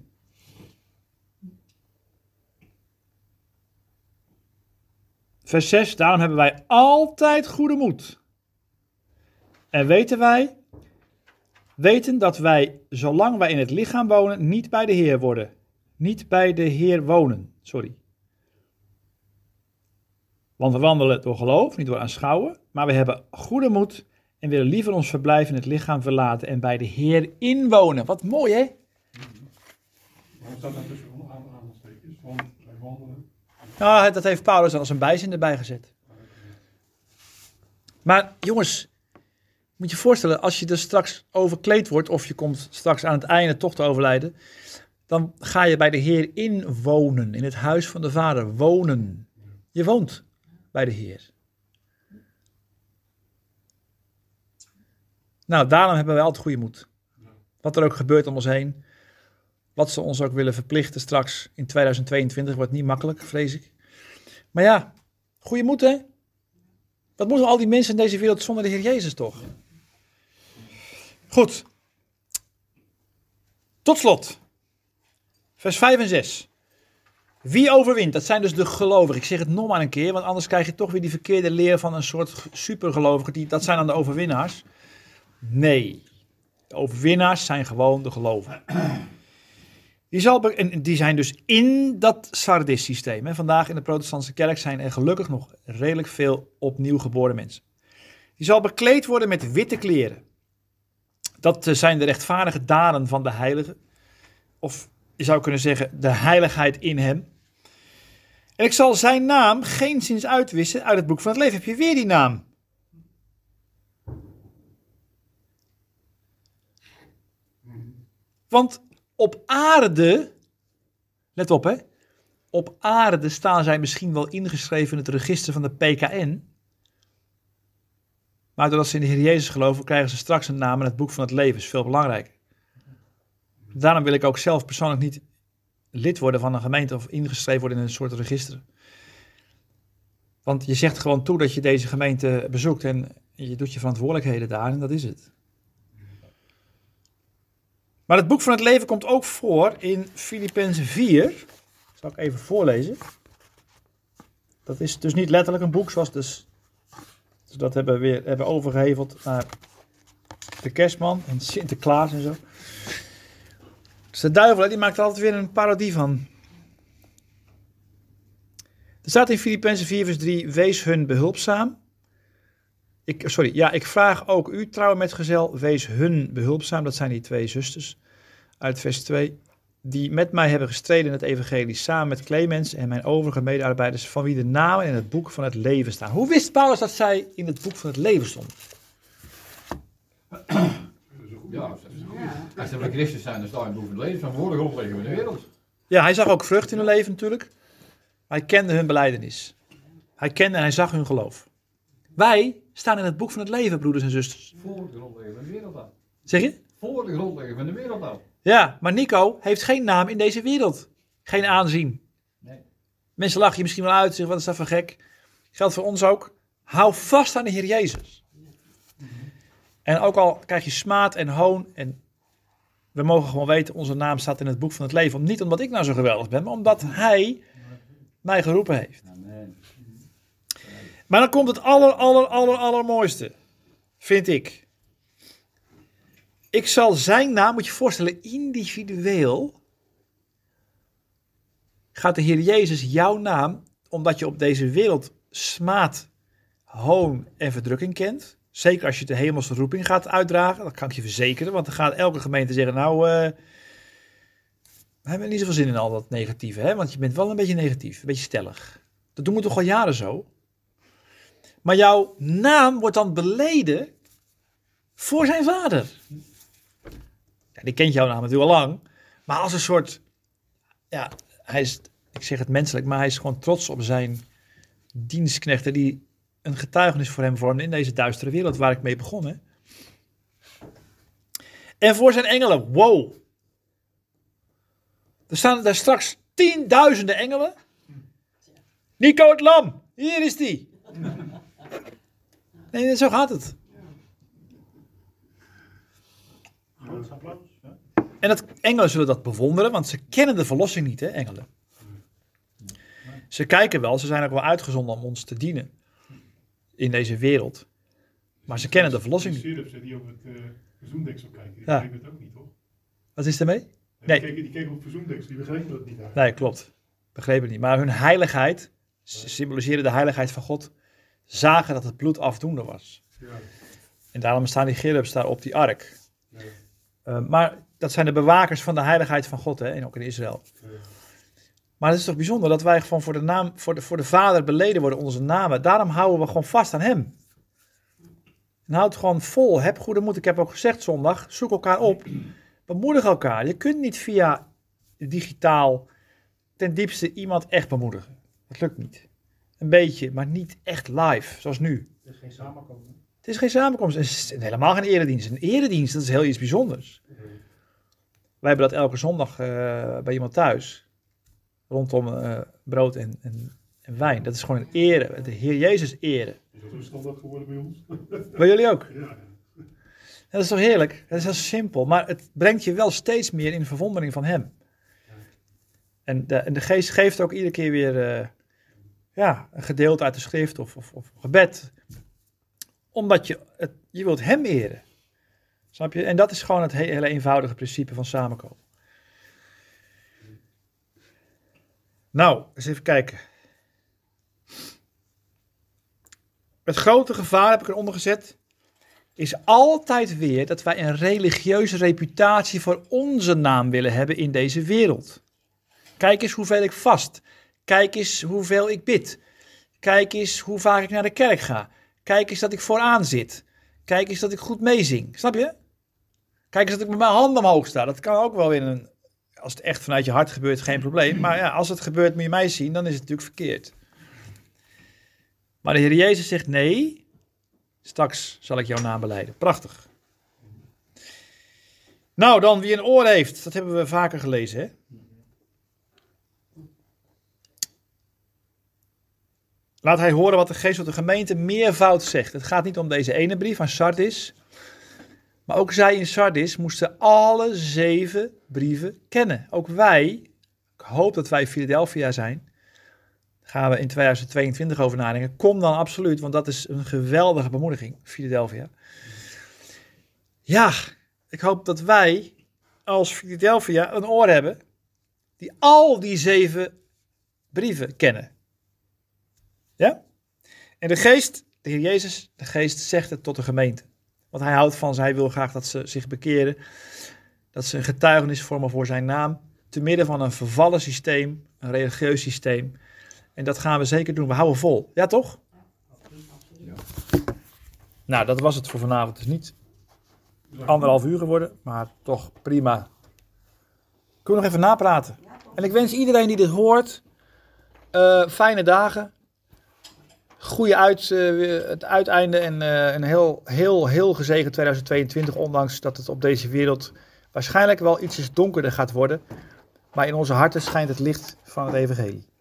Speaker 1: Vers zes, daarom hebben wij altijd goede moed. En weten wij, weten dat wij, zolang wij in het lichaam wonen, niet bij de Heer worden. Niet bij de Heer wonen, sorry. Want we wandelen door geloof, niet door aanschouwen, maar we hebben goede moed en willen liever ons verblijf in het lichaam verlaten en bij de Heer inwonen. Wat mooi, hè?
Speaker 2: Waarom staat daar tussen aan aanstekens? Want wij wandelen.
Speaker 1: Nou, dat heeft Paulus dan als een bijzin erbij gezet. Maar jongens, moet je je voorstellen, als je dus straks overkleed wordt, of je komt straks aan het einde toch te overlijden, dan ga je bij de Heer inwonen, in het huis van de Vader, wonen. Je woont bij de Heer. Nou, daarom hebben wij altijd goede moed. Wat er ook gebeurt om ons heen, wat ze ons ook willen verplichten straks in tweeduizend tweeëntwintig, wordt niet makkelijk, vrees ik. Maar ja, goede moed, hè? Wat moeten al die mensen in deze wereld zonder de Heer Jezus toch? Goed. Tot slot. Vers vijf en zes. Wie overwint? Dat zijn dus de gelovigen. Ik zeg het nog maar een keer, want anders krijg je toch weer die verkeerde leer van een soort supergelovigen. Die, dat zijn dan de overwinnaars. Nee. De overwinnaars zijn gewoon de gelovigen. Die, zal be- en die zijn dus in dat Sardis-systeem. Hè. Vandaag in de protestantse kerk zijn er gelukkig nog redelijk veel opnieuw geboren mensen. Die zal bekleed worden met witte kleren. Dat uh, zijn de rechtvaardige daden van de heilige. Of je zou kunnen zeggen, de heiligheid in hem. En ik zal zijn naam geenszins uitwissen uit het boek van het leven. Heb je weer die naam? Want op aarde, let op hè, op aarde staan zij misschien wel ingeschreven in het register van de P K N. Maar doordat ze in de Heer Jezus geloven, krijgen ze straks een naam in het boek van het leven. Is veel belangrijker. Daarom wil ik ook zelf persoonlijk niet lid worden van een gemeente of ingeschreven worden in een soort register. Want je zegt gewoon toe dat je deze gemeente bezoekt en je doet je verantwoordelijkheden daar en dat is het. Maar het boek van het leven komt ook voor in Filippenzen vier. Dat zal ik even voorlezen. Dat is dus niet letterlijk een boek zoals dus, dus dat hebben we weer hebben overgeheveld naar de kerstman en Sinterklaas en zo. Dus de duivel, die maakt er altijd weer een parodie van. Er staat in Filippenzen vier vers drie, wees hun behulpzaam. Ik, sorry, ja, ik vraag ook u, trouwe metgezel, wees hun behulpzaam. Dat zijn die twee zusters uit vers twee. die met mij hebben gestreden in het evangelie, samen met Clemens en mijn overige medearbeiders, van wie de namen in het boek van het leven staan. Hoe wist Paulus dat zij in het boek van het leven stonden?
Speaker 4: Ja, dat is goed.
Speaker 3: Ja.
Speaker 4: Als ze bij Christus zijn, dan staan in het boek van het leven van voor de grondlegging van de wereld.
Speaker 1: Ja, hij zag ook vrucht in hun leven natuurlijk. Hij kende hun belijdenis. Hij kende en hij zag hun geloof. Wij staan in het boek van het leven, broeders en zusters.
Speaker 4: Voor de grondlegging van de wereld al.
Speaker 1: Zeg je?
Speaker 4: Voor de grondlegging van de wereld al.
Speaker 1: Ja, maar Nico heeft geen naam in deze wereld. Geen aanzien.
Speaker 4: Nee.
Speaker 1: Mensen lachen je misschien wel uit, zeggen wat is dat voor gek. Geldt voor ons ook. Hou vast aan de Heer Jezus. En ook al krijg je smaad en hoon, en we mogen gewoon weten, onze naam staat in het boek van het leven. Niet omdat ik nou zo geweldig ben, maar omdat Hij mij geroepen heeft.
Speaker 4: Amen.
Speaker 1: Maar dan komt het aller, aller, aller, allermooiste, vind ik. Ik zal zijn naam, moet je je voorstellen, individueel gaat de Heer Jezus jouw naam, omdat je op deze wereld smaad, hoon en verdrukking kent. Zeker als je de hemelse roeping gaat uitdragen, dat kan ik je verzekeren. Want dan gaat elke gemeente zeggen, nou, uh, we hebben niet zoveel zin in al dat negatieve. Hè? Want je bent wel een beetje negatief, een beetje stellig. Dat doen we toch al jaren zo. Maar jouw naam wordt dan beleden voor zijn vader. Ja, die kent jouw naam natuurlijk al lang. Maar als een soort, ja, hij is, ik zeg het menselijk, maar hij is gewoon trots op zijn dienstknechten die een getuigenis voor hem vormden in deze duistere wereld waar ik mee begon. Hè? En voor zijn engelen, wow. Er staan daar straks tienduizenden engelen. Nico het lam, hier is die. Nee, zo gaat het.
Speaker 5: Groot applaus. Ja.
Speaker 1: En dat, engelen zullen dat bewonderen, want ze kennen de verlossing niet, hè, engelen. Ze kijken wel, ze zijn ook wel uitgezonden om ons te dienen in deze wereld. Maar ze kennen de verlossing niet.
Speaker 2: De die op het uh, verzoendeksel kijken, die
Speaker 1: Ja.
Speaker 2: begrepen het ook niet, toch?
Speaker 1: Wat is ermee?
Speaker 2: Die,
Speaker 1: Nee.
Speaker 2: keken, die keken op het verzoendeksel, die begrepen dat niet. Eigenlijk.
Speaker 1: Nee, klopt. Begreep het niet. Maar hun heiligheid, ze symboliseren de heiligheid van God, zagen dat het bloed afdoende was.
Speaker 2: Ja.
Speaker 1: En daarom staan die cherubs daar op die ark.
Speaker 2: Ja.
Speaker 1: Uh, maar dat zijn de bewakers van de heiligheid van God, hè, en ook in Israël.
Speaker 2: Ja.
Speaker 1: Maar het is toch bijzonder dat wij gewoon voor de, naam, voor de, voor de Vader beleden worden, onze namen. Daarom houden we gewoon vast aan Hem. En houd gewoon vol. Heb goede moed. Ik heb ook gezegd zondag, zoek elkaar op. Bemoedig elkaar. Je kunt niet via digitaal ten diepste iemand echt bemoedigen. Dat lukt niet. Een beetje, maar niet echt live, zoals nu.
Speaker 5: Het is geen samenkomen.
Speaker 1: Het is geen samenkomst. Het is helemaal geen eredienst. Een eredienst, dat is heel iets bijzonders. Wij hebben dat elke zondag uh, bij iemand thuis. Rondom uh, brood en, en, en wijn. Dat is gewoon een ere. De Heer Jezus ere.
Speaker 2: Is dat zo standaard geworden bij ons?
Speaker 1: Bij jullie ook?
Speaker 2: Ja, ja.
Speaker 1: Dat is toch heerlijk? Dat is heel simpel. Maar het brengt je wel steeds meer in verwondering van Hem. En de, en de Geest geeft ook iedere keer weer uh, ja, een gedeelte uit de schrift of, of, of gebed. Omdat je, het, je wilt Hem eren. Snap je? En dat is gewoon het he- hele eenvoudige principe van samenkomen. Nou, eens even kijken. Het grote gevaar, heb ik eronder gezet, is altijd weer dat wij een religieuze reputatie voor onze naam willen hebben in deze wereld. Kijk eens hoeveel ik vast. Kijk eens hoeveel ik bid. Kijk eens hoe vaak ik naar de kerk ga. Kijk eens dat ik vooraan zit. Kijk eens dat ik goed meezing. Snap je? Kijk eens dat ik met mijn handen omhoog sta. Dat kan ook wel in een... Als het echt vanuit je hart gebeurt, geen probleem. Maar ja, als het gebeurt, moet je mij zien, dan is het natuurlijk verkeerd. Maar de Heer Jezus zegt nee. Straks zal ik jouw naam belijden. Prachtig. Nou, dan wie een oor heeft. Dat hebben we vaker gelezen, hè? Laat hij horen wat de geest tot de gemeente meervoud zegt. Het gaat niet om deze ene brief aan Sardis. Maar ook zij in Sardis moesten alle zeven brieven kennen. Ook wij, ik hoop dat wij Philadelphia zijn. Daar gaan we in tweeduizend tweeëntwintig over nadenken. Kom dan absoluut, want dat is een geweldige bemoediging, Philadelphia. Ja, ik hoop dat wij als Philadelphia een oor hebben die al die zeven brieven kennen. Ja? En de geest, de Heer Jezus, de geest zegt het tot de gemeente. Want hij houdt van ze, hij wil graag dat ze zich bekeren. Dat ze een getuigenis vormen voor zijn naam. te midden van een vervallen systeem, een religieus systeem. En dat gaan we zeker doen. We houden vol. Ja, toch?
Speaker 4: Ja.
Speaker 1: Nou, dat was het voor vanavond. Het is niet anderhalf uur geworden, maar toch prima. Kunnen we nog even napraten? En ik wens iedereen die dit hoort, uh, fijne dagen. Goeie uit, uh, het uiteinde en uh, een heel, heel, heel gezegend tweeduizend tweeëntwintig. Ondanks dat het op deze wereld waarschijnlijk wel ietsjes donkerder gaat worden. Maar in onze harten schijnt het licht van het evangelie.